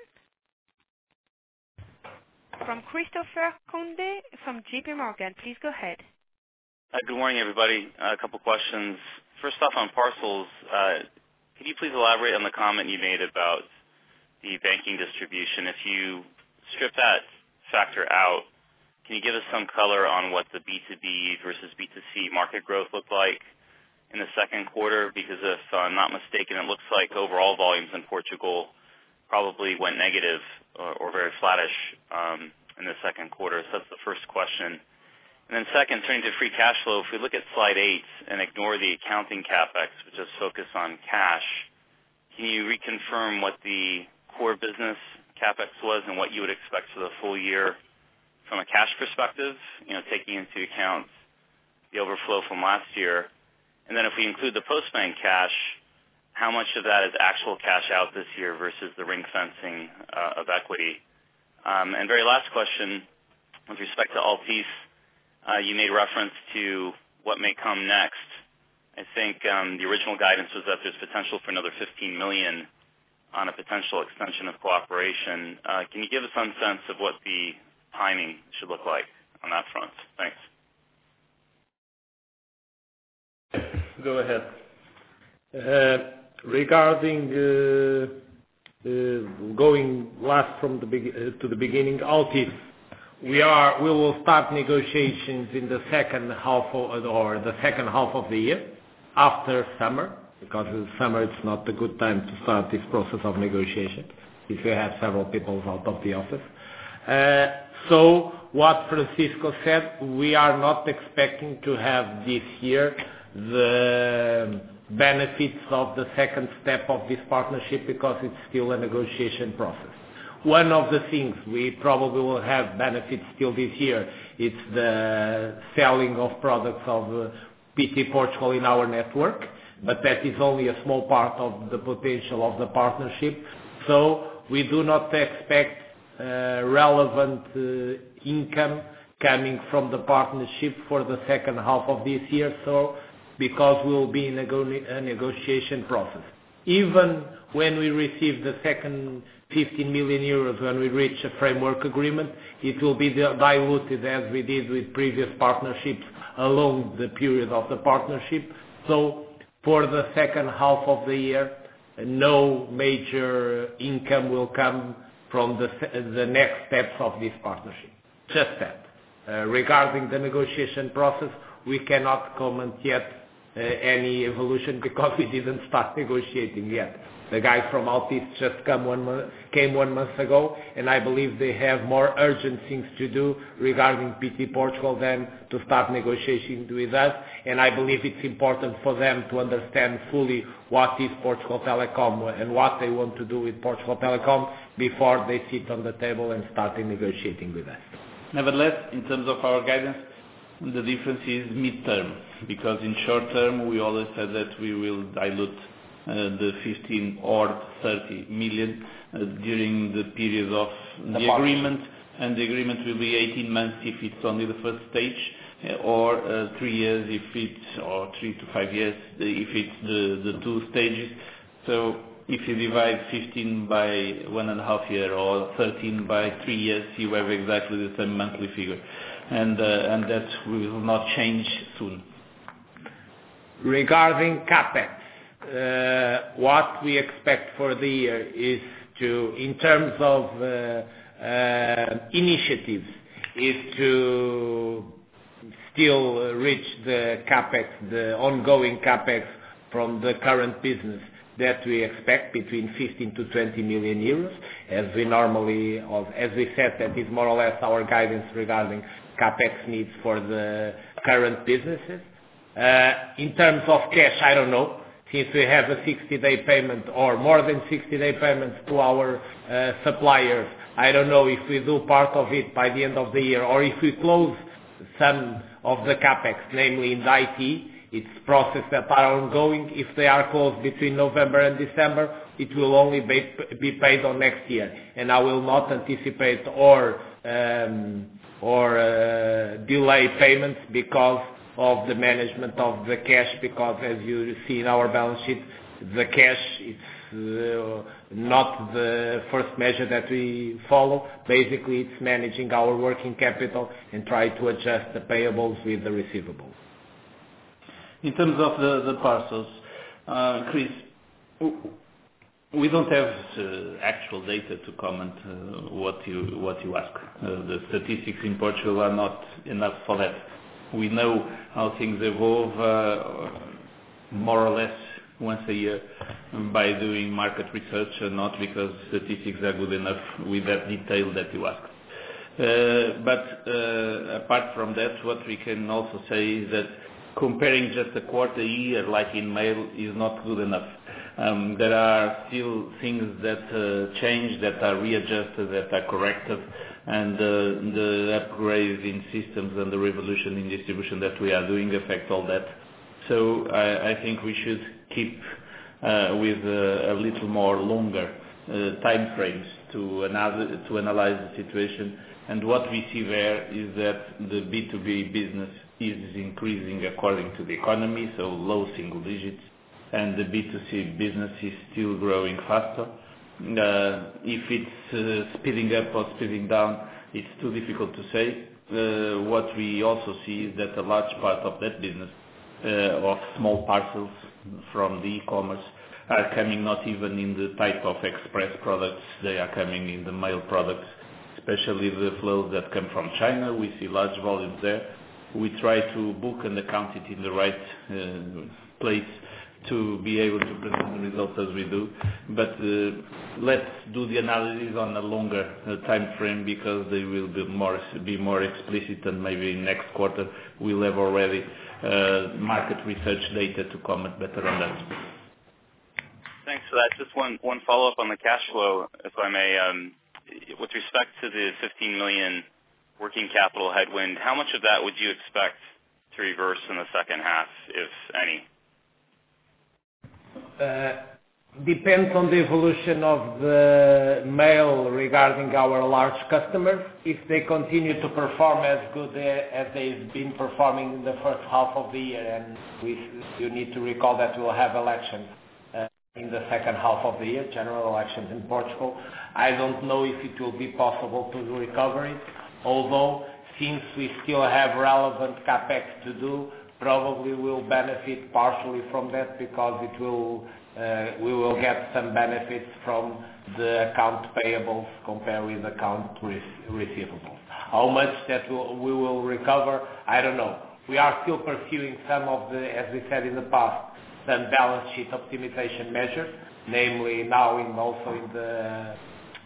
From Christopher Conde from JP Morgan. Please go ahead. Good morning, everybody. A couple questions. First off, on parcels, could you please elaborate on the comment you made about the banking distribution? If you strip that factor out, can you give us some color on what the B2B versus B2C market growth looked like in the second quarter? Because if I'm not mistaken, it looks like overall volumes in Portugal probably went negative or very flattish in the second quarter. So that's the first question. And then second, turning to free cash flow, if we look at slide 8 and ignore the accounting capex, but just focus on cash, can you reconfirm what the core business capex was and what you would expect for the full year from a cash perspective, taking into account the overflow from last year? And then if we include the Postbank cash, how much of that is actual cash out this year versus the ring fencing of equity? And very last question, with respect to Altice, you made reference to what may come next. I think the original guidance was that there's potential for another 15 million on a potential extension of cooperation. Can you give us some sense of what the timing should look like on that front? Thanks. Go ahead. Regarding going last from the to the beginning, Altice, we will start negotiations in the second half of the year after summer, because in summer it's not a good time to start this process of negotiation if you have several people out of the office. So what Francisco said, we are not expecting to have this year the benefits of the second step of this partnership because it's still a negotiation process. One of the things we probably will have benefits still this year, it's the selling of products of PT Portugal in our network, but that is only a small part of the potential of the partnership. So we do not expect relevant income coming from the partnership for the second half of this year, so because we'll be in a negotiation process. Even when we receive the second 15 million euros, when we reach a framework agreement, it will be diluted as we did with previous partnerships along the period of the partnership. So for the second half of the year, no major income will come from the next steps of this partnership. Just that. Regarding the negotiation process, we cannot comment yet any evolution because we didn't start negotiating yet. The guys from Altice just came 1 month ago, and I believe they have more urgent things to do regarding PT Portugal than to start negotiating with us. And I believe it's important for them to understand fully what is Portugal Telecom and what they want to do with Portugal Telecom before they sit on the table and start negotiating with us. Nevertheless, in terms of our guidance, the difference is mid-term, because in short term we always said that we will dilute the 15 or 30 million during the period of the agreement, and the agreement will be 18 months if it's only the first stage, or 3 years if it's, or 3 to 5 years if it's the 2 stages. So if you divide 15 by 1.5 year or 13 by 3 years, you have exactly the same monthly figure, and that will not change soon. Regarding capex, what we expect for the year is to, in terms of initiatives, is to still reach the capex, the ongoing capex from the current business that we expect between 15 to 20 million euros, as we normally, as we said, that is more or less our guidance regarding capex needs for the current businesses. In terms of cash, I don't know. Since we have a 60-day payment or more than 60-day payments to our suppliers, I don't know if we do part of it by the end of the year or if we close some of the capex, namely in IT. It's processes that are ongoing. If they are closed between November and December, it will only be paid on next year. And I will not anticipate or delay payments because of the management of the cash, because as you see in our balance sheet, the cash is not the first measure that we follow. Basically, it's managing our working capital and try to adjust the payables with the receivables. In terms of the parcels, Chris, we don't have actual data to comment what you ask. The statistics in Portugal are not enough for that. We know how things evolve more or less once a year by doing market research, and not because statistics are good enough with that detail that you asked. But apart from that, what we can also say is that comparing just a quarter year like in mail is not good enough. There are still things that change, that are readjusted, that are corrected, and the upgrades in systems and the revolution in distribution that we are doing affect all that. So I think we should keep with a little more longer time frames to analyze the situation. And what we see there is that the B2B business is increasing according to the economy, so low single digits, and the B2C business is still growing faster. If it's speeding up or speeding down, it's too difficult to say. What we also see is that a large part of that business of small parcels from the e-commerce are coming not even in the type of express products, they are coming in the mail products, especially the flows that come from China. We see large volumes there. We try to book and account it in the right place to be able to present the results as we do. But let's do the analysis on a longer time frame, because they will be more explicit, and maybe next quarter we'll have already market research data to comment better on that. Thanks for that. Just one follow-up on the cash flow, if I may. With respect to the 15 million working capital headwind, how much of that would you expect to reverse in the second half, if any? Depends on the evolution of the mail regarding our large customers. If they continue to perform as good as they've been performing in the first half of the year, and you need to recall that we'll have elections in the second half of the year, general elections in Portugal. I don't know if it will be possible to recover it, although since we still have relevant capex to do, probably we'll benefit partially from that because we will get some benefits from the account payables compared with account receivables. How much that we will recover, I don't know. We are still pursuing some of the, as we said in the past, some balance sheet optimization measures, namely now also in the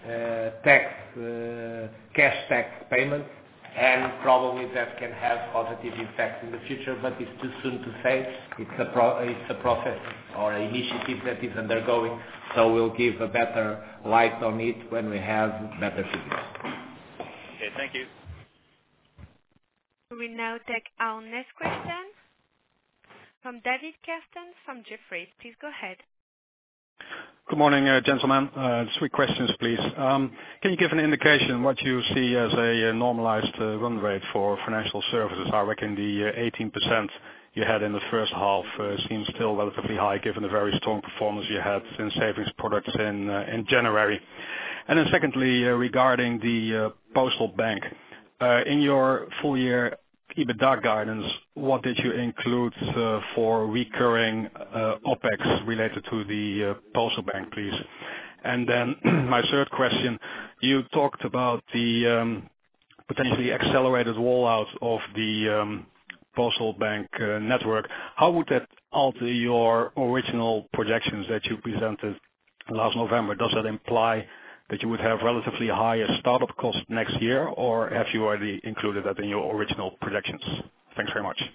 cash tax payments, and probably that can have positive effects in the future, but it's too soon to say. It's a process or an initiative that is undergoing, so we'll give a better light on it when we have better figures. Okay, thank you. We will now take our next question from David Kerstens from Jefferies. Please go ahead. Good morning, gentlemen. 3 questions, please. Can you give an indication what you see as a normalized run rate for financial services? I reckon the 18% you had in the first half seems still relatively high given the very strong performance you had in savings products in January. And then secondly, regarding the postal bank, in your full year EBITDA guidance, what did you include for recurring OpEx related to the postal bank, please? And then my third question, you talked about the potentially accelerated rollout of the postal bank network. How would that alter your original projections that you presented last November? Does that imply that you would have relatively higher startup costs next year, or have you already included that in your original projections? Thanks very much.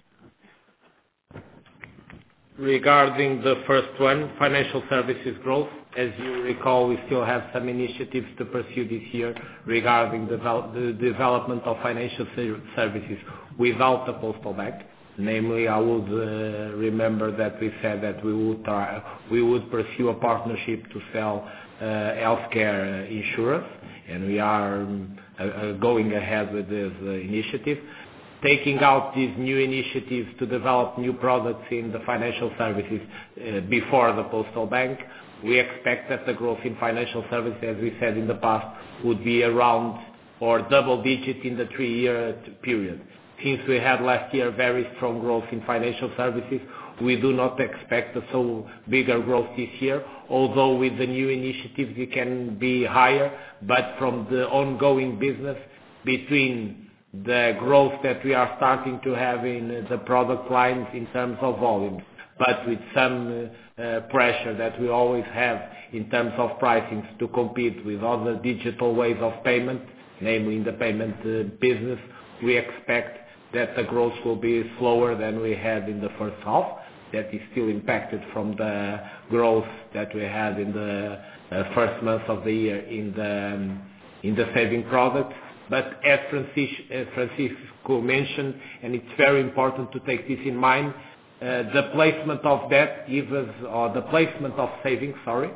Regarding the first one, financial services growth, as you recall, we still have some initiatives to pursue this year regarding the development of financial services without the postal bank. Namely, I would remember that we said that we would pursue a partnership to sell healthcare insurance, and we are going ahead with this initiative. Taking out these new initiatives to develop new products in the financial services before the postal bank, we expect that the growth in financial services, as we said in the past, would be around or double digit in the 3-year period. Since we had last year very strong growth in financial services, we do not expect a so bigger growth this year, although with the new initiatives it can be higher, but from the ongoing business between the growth that we are starting to have in the product lines in terms of volumes, but with some pressure that we always have in terms of pricing to compete with other digital ways of payment, namely in the payment business, we expect that the growth will be slower than we had in the first half. That is still impacted from the growth that we had in the first month of the year in the saving product. But as Francisco mentioned, and it's very important to take this in mind, the placement of debt gives us, or the placement of savings,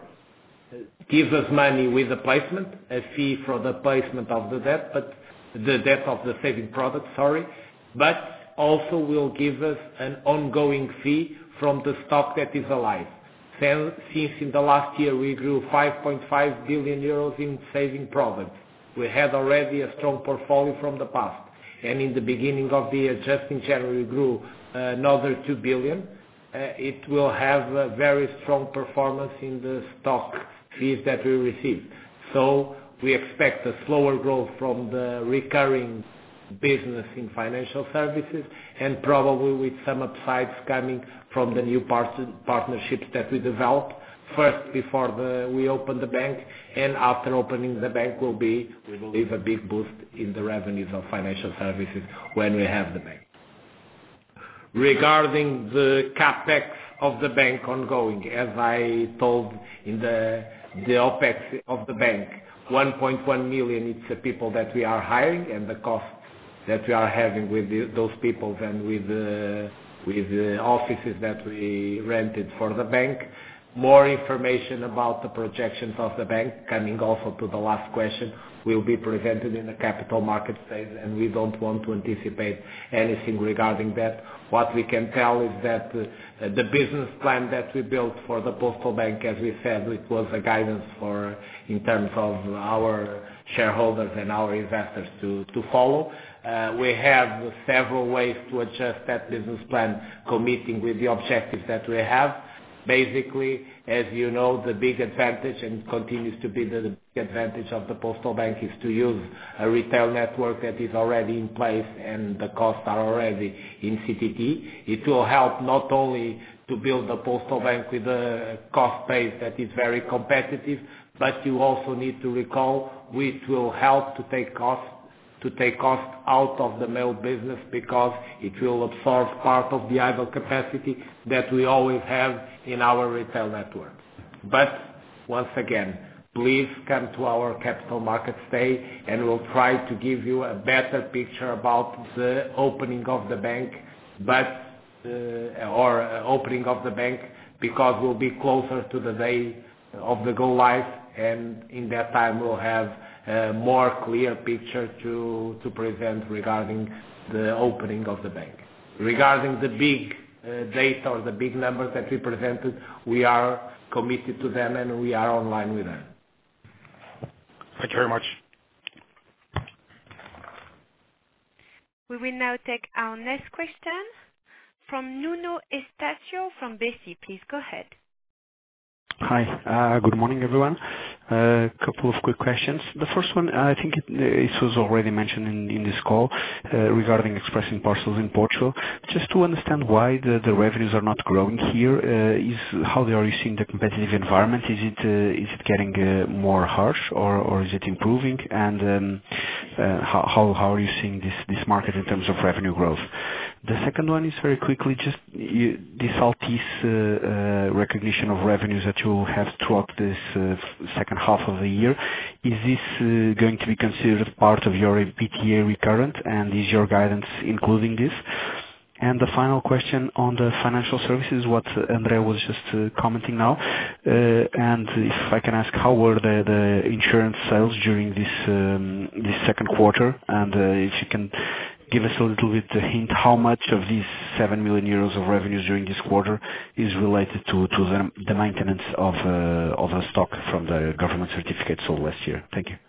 gives us money with the placement, a fee for the placement of the debt, but the debt of the saving product, but also will give us an ongoing fee from the stock that is alive. Since in the last year we grew 5.5 billion euros in saving products, we had already a strong portfolio from the past, and in the beginning of the year, just in January, we grew another 2 billion. It will have a very strong performance in the stock fees that we receive. So we expect a slower growth from the recurring business in financial services, and probably with some upsides coming from the new partnerships that we developed. First, before we open the bank, and after opening the bank will be, we believe, a big boost in the revenues of financial services when we have the bank. Regarding the CapEx of the bank ongoing, as I told in the OpEx of the bank, 1.1 million, it's the people that we are hiring and the costs that we are having with those people and with the offices that we rented for the bank. More information about the projections of the bank, coming also to the last question, will be presented in the capital market stage, and we don't want to anticipate anything regarding that. What we can tell is that the business plan that we built for the postal bank, as we said, it was a guidance for in terms of our shareholders and our investors to follow. We have several ways to adjust that business plan, committing with the objectives that we have. Basically, as you know, the big advantage, and continues to be the big advantage of the postal bank, is to use a retail network that is already in place and the costs are already in CTT. It will help not only to build a postal bank with a cost base that is very competitive, but you also need to recall which will help to take cost out of the mail business, because it will absorb part of the idle capacity that we always have in our retail network. But once again, please come to our capital markets day, and we'll try to give you a better picture about the opening of the bank, because we'll be closer to the day of the go live, and in that time we'll have a more clear picture to present regarding the opening of the bank. Regarding the big data or the big numbers that we presented, we are committed to them and we are online with them. Thank you very much. We will now take our next question from Nuno Estacio from BESI. Please go ahead. Hi. Good morning, everyone. A couple of quick questions. The first one, I think it was already mentioned in this call, regarding Express and Parcels in Portugal. Just to understand why the revenues are not growing here, how are you seeing the competitive environment? Is it getting more harsh, or is it improving? And how are you seeing this market in terms of revenue growth? The second one is very quickly, just this Altice recognition of revenues that you have throughout this second half of the year. Is this going to be considered part of your EBITDA recurrent, and is your guidance including this? And the final question on the financial services, what André was just commenting now, and if I can ask, how were the insurance sales during this second quarter? And if you can give us a little bit a hint how much of these 7 million euros of revenues during this quarter is related to the maintenance of a stock from the government certificate sold last year. Thank you.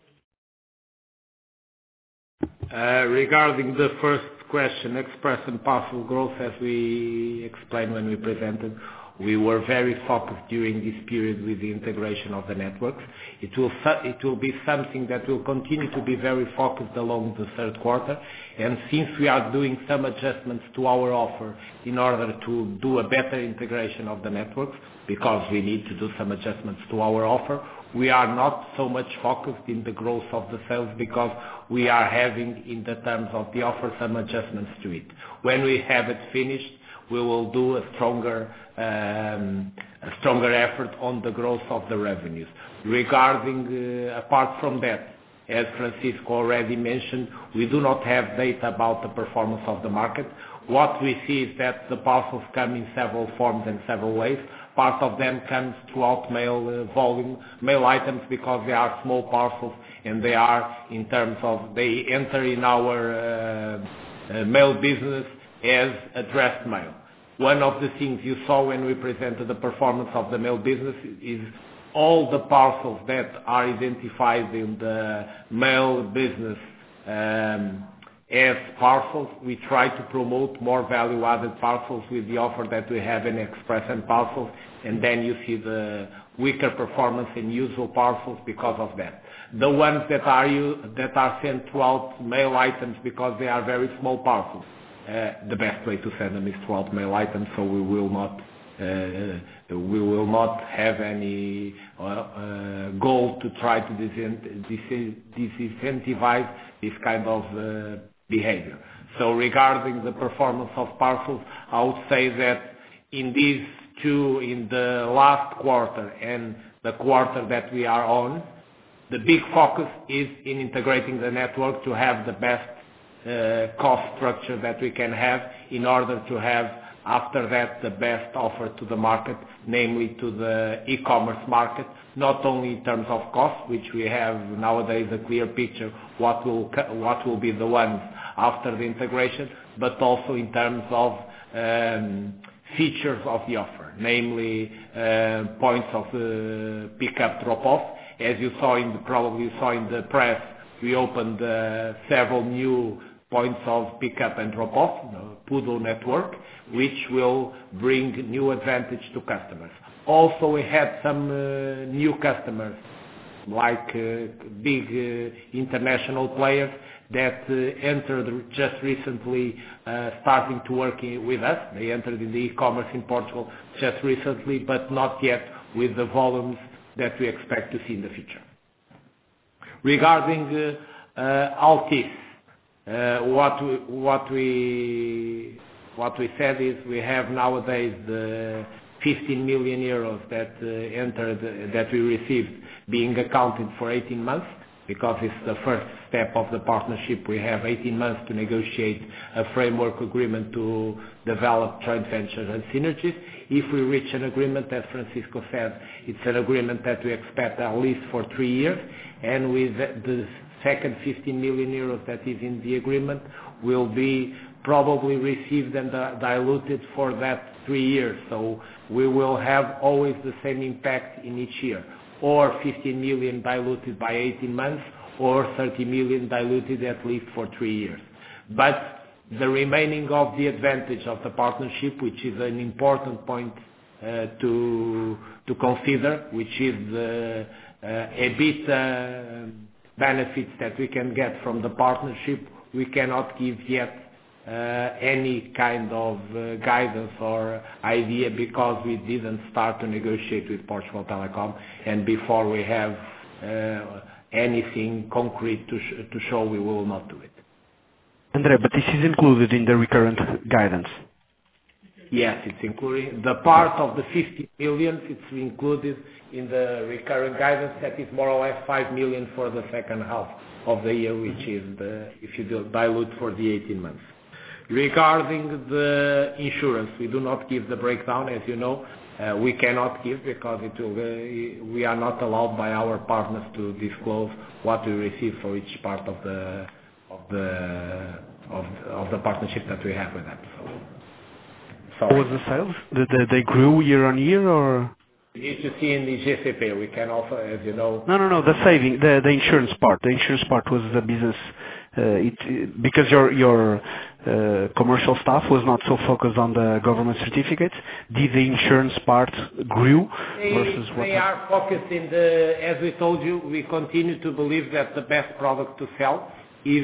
Regarding the first question, Express and Parcel growth, as we explained when we presented, we were very focused during this period with the integration of the networks. It will be something that will continue to be very focused along the third quarter. And since we are doing some adjustments to our offer in order to do a better integration of the networks, because we need to do some adjustments to our offer, we are not so much focused in the growth of the sales, because we are having, in the terms of the offer, some adjustments to it. When we have it finished, we will do a stronger effort on the growth of the revenues. Regarding, apart from that, as Francisco already mentioned, we do not have data about the performance of the market. What we see is that the parcels come in several forms and several ways. Part of them comes throughout mail volume, mail items, because they are small parcels, and they are, in terms of, they enter in our mail business as addressed mail. One of the things you saw when we presented the performance of the mail business is all the parcels that are identified in the mail business as parcels. We try to promote more value-added parcels with the offer that we have in Express and Parcels, and then you see the weaker performance in usual parcels because of that. The ones that are sent throughout mail items, because they are very small parcels, the best way to send them is throughout mail items, so we will not have any goal to try to disincentivize this kind of behavior. So regarding the performance of parcels, I would say that in these two, in the last quarter and the quarter that we are on, the big focus is in integrating the network to have the best cost structure that we can have in order to have, after that, the best offer to the market, namely to the e-commerce market, not only in terms of cost, which we have nowadays a clear picture what will be the ones after the integration, but also in terms of features of the offer, namely points of pick-up drop-off. As you saw probably you saw in the press, we opened several new points of pick-up and drop-off, PUDO network, which will bring new advantage to customers. Also, we had some new customers, like big international players that entered just recently, starting to work with us. They entered in the e-commerce in Portugal just recently, but not yet with the volumes that we expect to see in the future. Regarding Altice, what we said is we have nowadays the 15 million euros that we received being accounted for 18 months, because it's the first step of the partnership. We have 18 months to negotiate a framework agreement to develop joint ventures and synergies. If we reach an agreement, as Francisco said, it's an agreement that we expect at least for 3 years, and with the second 15 million euros that is in the agreement will be probably received and diluted for that 3 years. So we will have always the same impact in each year, or 15 million diluted by 18 months, or 30 million diluted at least for 3 years. But the remaining of the advantage of the partnership, which is an important point to consider, which is the EBITDA benefits that we can get from the partnership, we cannot give yet any kind of guidance or idea, because we didn't start to negotiate with Portugal Telecom, and before we have anything concrete to show, we will not do it. André, but this is included in the recurrent guidance? Yes, it's included. The part of the 50 million, it's included in the recurrent guidance. That is more or less 5 million for the second half of the year, which is if you dilute for the 18 months. Regarding the insurance, we do not give the breakdown, as you know. We cannot give because we are not allowed by our partners to disclose what we receive for each part of the partnership that we have with them. What was the sales? They grew year on year, or? You need to see in the GCP. We can offer, as you know. No. The insurance part. The insurance part was the business. Because your commercial staff was not so focused on the government certificates. Did the insurance part grew versus what? They are focused in as we told you, we continue to believe that the best product to sell is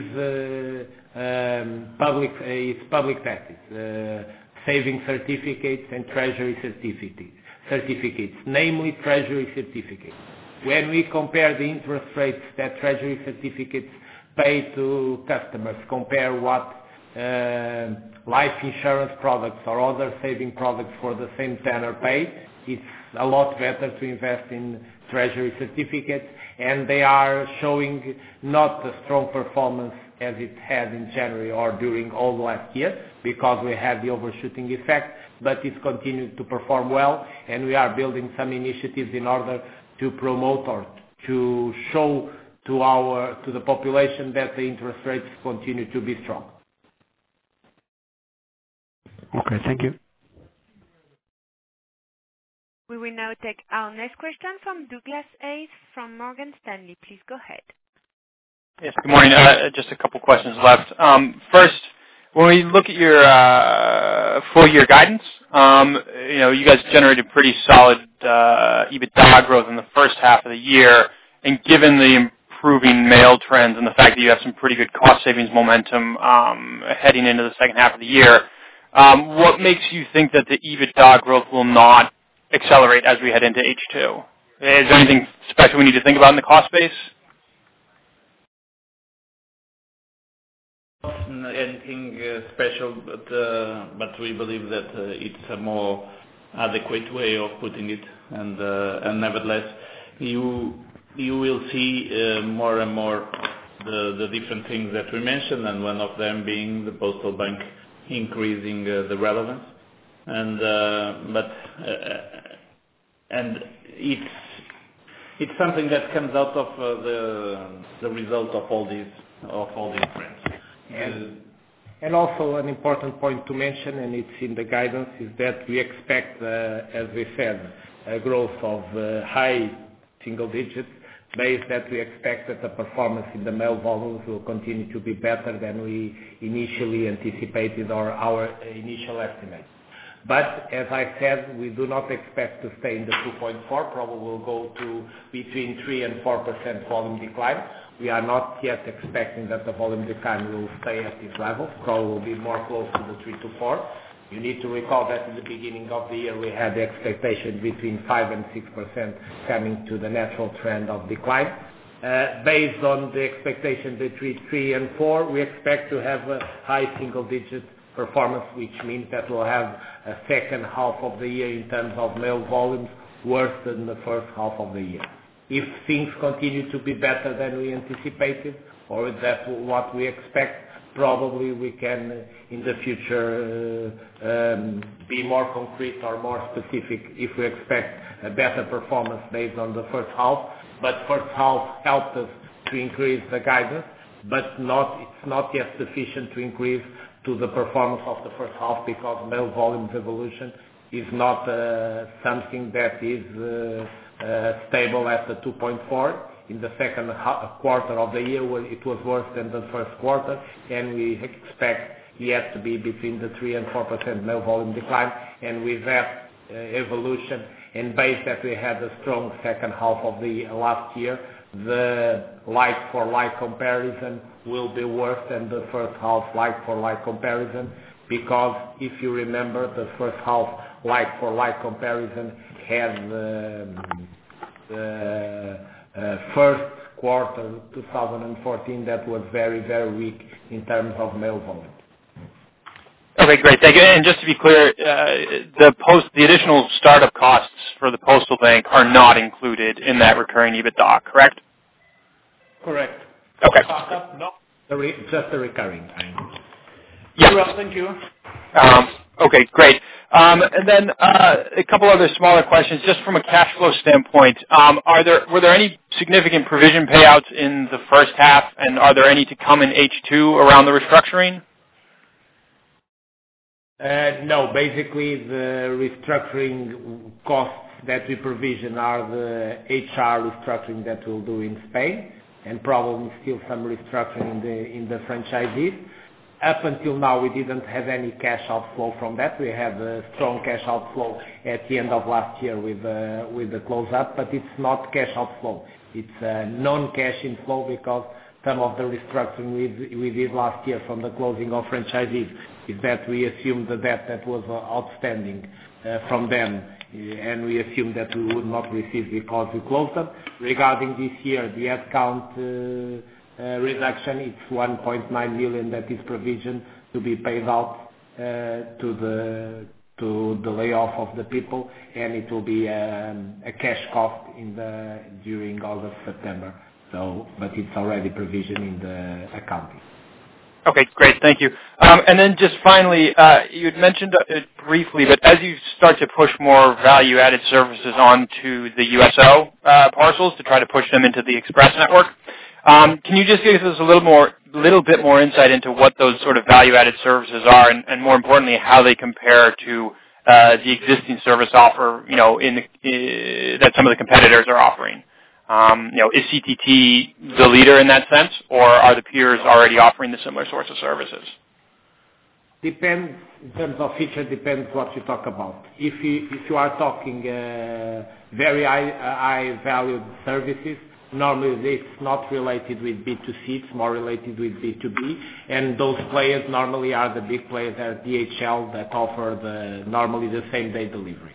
public taxes, saving certificates and treasury certificates, namely treasury certificates. When we compare the interest rates that treasury certificates pay to customers, compare what life insurance products or other saving products for the same tenor pay, it's a lot better to invest in treasury certificates, and they are showing not the strong performance as it had in January or during all last year, because we had the overshooting effect, but it's continued to perform well, and we are building some initiatives in order to promote or to show to the population that the interest rates continue to be strong. Okay, thank you. We will now take our next question from Douglas Hayes from Morgan Stanley. Please go ahead. Yes, good morning. Just a couple questions left. First, when we look at your full year guidance, you guys generated pretty solid EBITDA growth in the first half of the year, and given the improving mail trends and the fact that you have some pretty good cost savings momentum heading into the second half of the year, what makes you think that the EBITDA growth will not accelerate as we head into H2? Is there anything special we need to think about in the cost base? anything special, but we believe that it's a more adequate way of putting it, and nevertheless, you will see more and more the different things that we mentioned, and one of them being the postal bank increasing the relevance, and it's something that comes out of the result of all these trends. And also an important point to mention, and it's in the guidance, is that we expect, as we said, a growth of high single digits, based that we expect that the performance in the mail volumes will continue to be better than we initially anticipated or our initial estimate. But as I said, we do not expect to stay in the 2.4, probably will go to between 3 and 4% volume decline. We are not yet expecting that the volume decline will stay at this level, probably will be more close to the 3 to 4. You need to recall that in the beginning of the year we had the expectation between 5 and 6% coming to the natural trend of decline. Based on the expectation between 3 and 4, we expect to have a high single-digit performance, which means that we'll have a second half of the year in terms of mail volumes worse than the first half of the year. If things continue to be better than we anticipated, or that's what we expect, probably we can in the future be more concrete or more specific if we expect a better performance based on the first half. But first half helped us to increase the guidance, but it's not yet sufficient to increase to the performance of the first half, because mail volumes evolution is not something that is stable at the 2.4. In the second quarter of the year, where it was worse than the first quarter, and we expect yet to be between the 3 and 4% mail volume decline. And with that evolution, and based that we had a strong second half of the last year, the like-for-like comparison will be worse than the first half like-for-like comparison, because if you remember, the first half like-for-like comparison had the first quarter 2014 that was very, very weak in terms of mail volume. Okay, great. Thank you. And just to be clear, the additional startup costs for the postal bank are not included in that recurring EBITDA, correct? Correct. Okay. No, just the recurring. Yeah. Well, thank you. Okay, great. And then a couple other smaller questions, just from a cash flow standpoint. Were there any significant provision payouts in the first half, and are there any to come in H2 around the restructuring? No, basically the restructuring costs that we provision are the HR restructuring that we'll do in Spain, and probably still some restructuring in the franchisees. Up until now, we didn't have any cash outflow from that. We had a strong cash outflow at the end of last year with the close-up, but it's not cash outflow. It's a non-cash inflow, because some of the restructuring we did last year from the closing of franchisees is that we assumed the debt that was outstanding from them, and we assumed that we would not receive because we closed them. Regarding this year, the headcount reduction, it's 1.9 million that is provision to be paid out to the layoff of the people, and it will be a cash cost during August, September. But it's already provisioned in the accounting. Okay, great. Thank you. And then just finally, you had mentioned it briefly, but as you start to push more value-added services onto the USO parcels to try to push them into the Express network, can you just give us a little bit more insight into what those sort of value-added services are, and more importantly, how they compare to the existing service offer, that some of the competitors are offering? Is CTT the leader in that sense, or are the peers already offering the similar sorts of services? Depends, in terms of feature, depends what you talk about. If you are talking very high valued services, normally it's not related with B2C, it's more related with B2B, and those players normally are the big players at DHL that offer normally the same day delivery.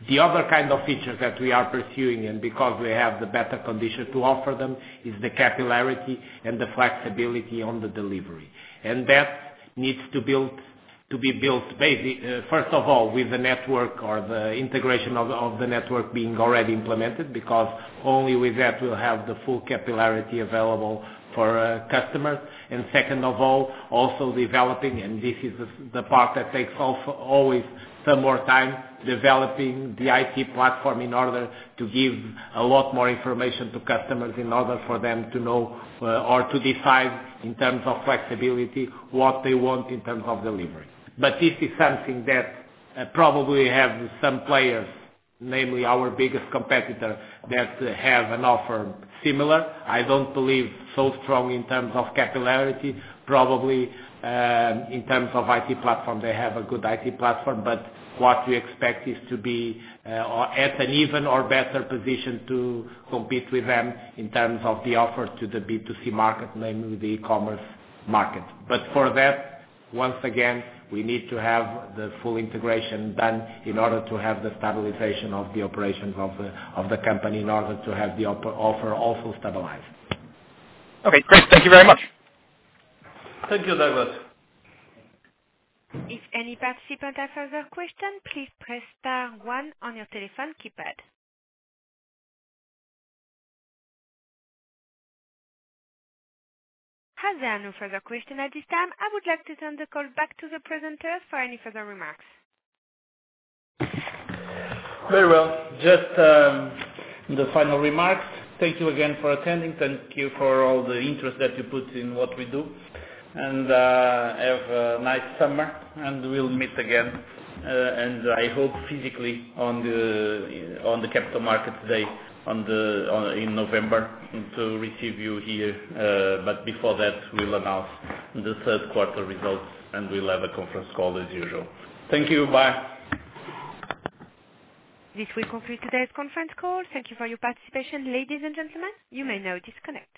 The other kind of features that we are pursuing, and because we have the better condition to offer them, is the capillarity and the flexibility on the delivery. And that needs to be built first of all with the network or the integration of the network being already implemented, because only with that we'll have the full capillarity available for customers. And second of all, also developing, and this is the part that takes always some more time, developing the IT platform in order to give a lot more information to customers in order for them to know or to decide in terms of flexibility what they want in terms of delivery. But this is something that probably have some players, namely our biggest competitor, that have an offer similar. I don't believe so strong in terms of capillarity. Probably in terms of IT platform, they have a good IT platform, but what we expect is to be at an even or better position to compete with them in terms of the offer to the B2C market, namely the e-commerce market. But for that, once again, we need to have the full integration done in order to have the stabilization of the operations of the company, in order to have the offer also stabilized. Okay, great. Thank you very much. Thank you, Douglas. If any participant has further question, please press star 1 on your telephone keypad. As there are no further questions at this time, I would like to turn the call back to the presenters for any further remarks. Very well. Just the final remarks. Thank you again for attending. Thank you for all the interest that you put in what we do. And have a nice summer, and we'll meet again. And I hope physically on the Capital Markets Day in November to receive you here. But before that, we'll announce the third quarter results, and we'll have a conference call as usual. Thank you. Bye. This will conclude today's conference call. Thank you for your participation, ladies and gentlemen. You may now disconnect.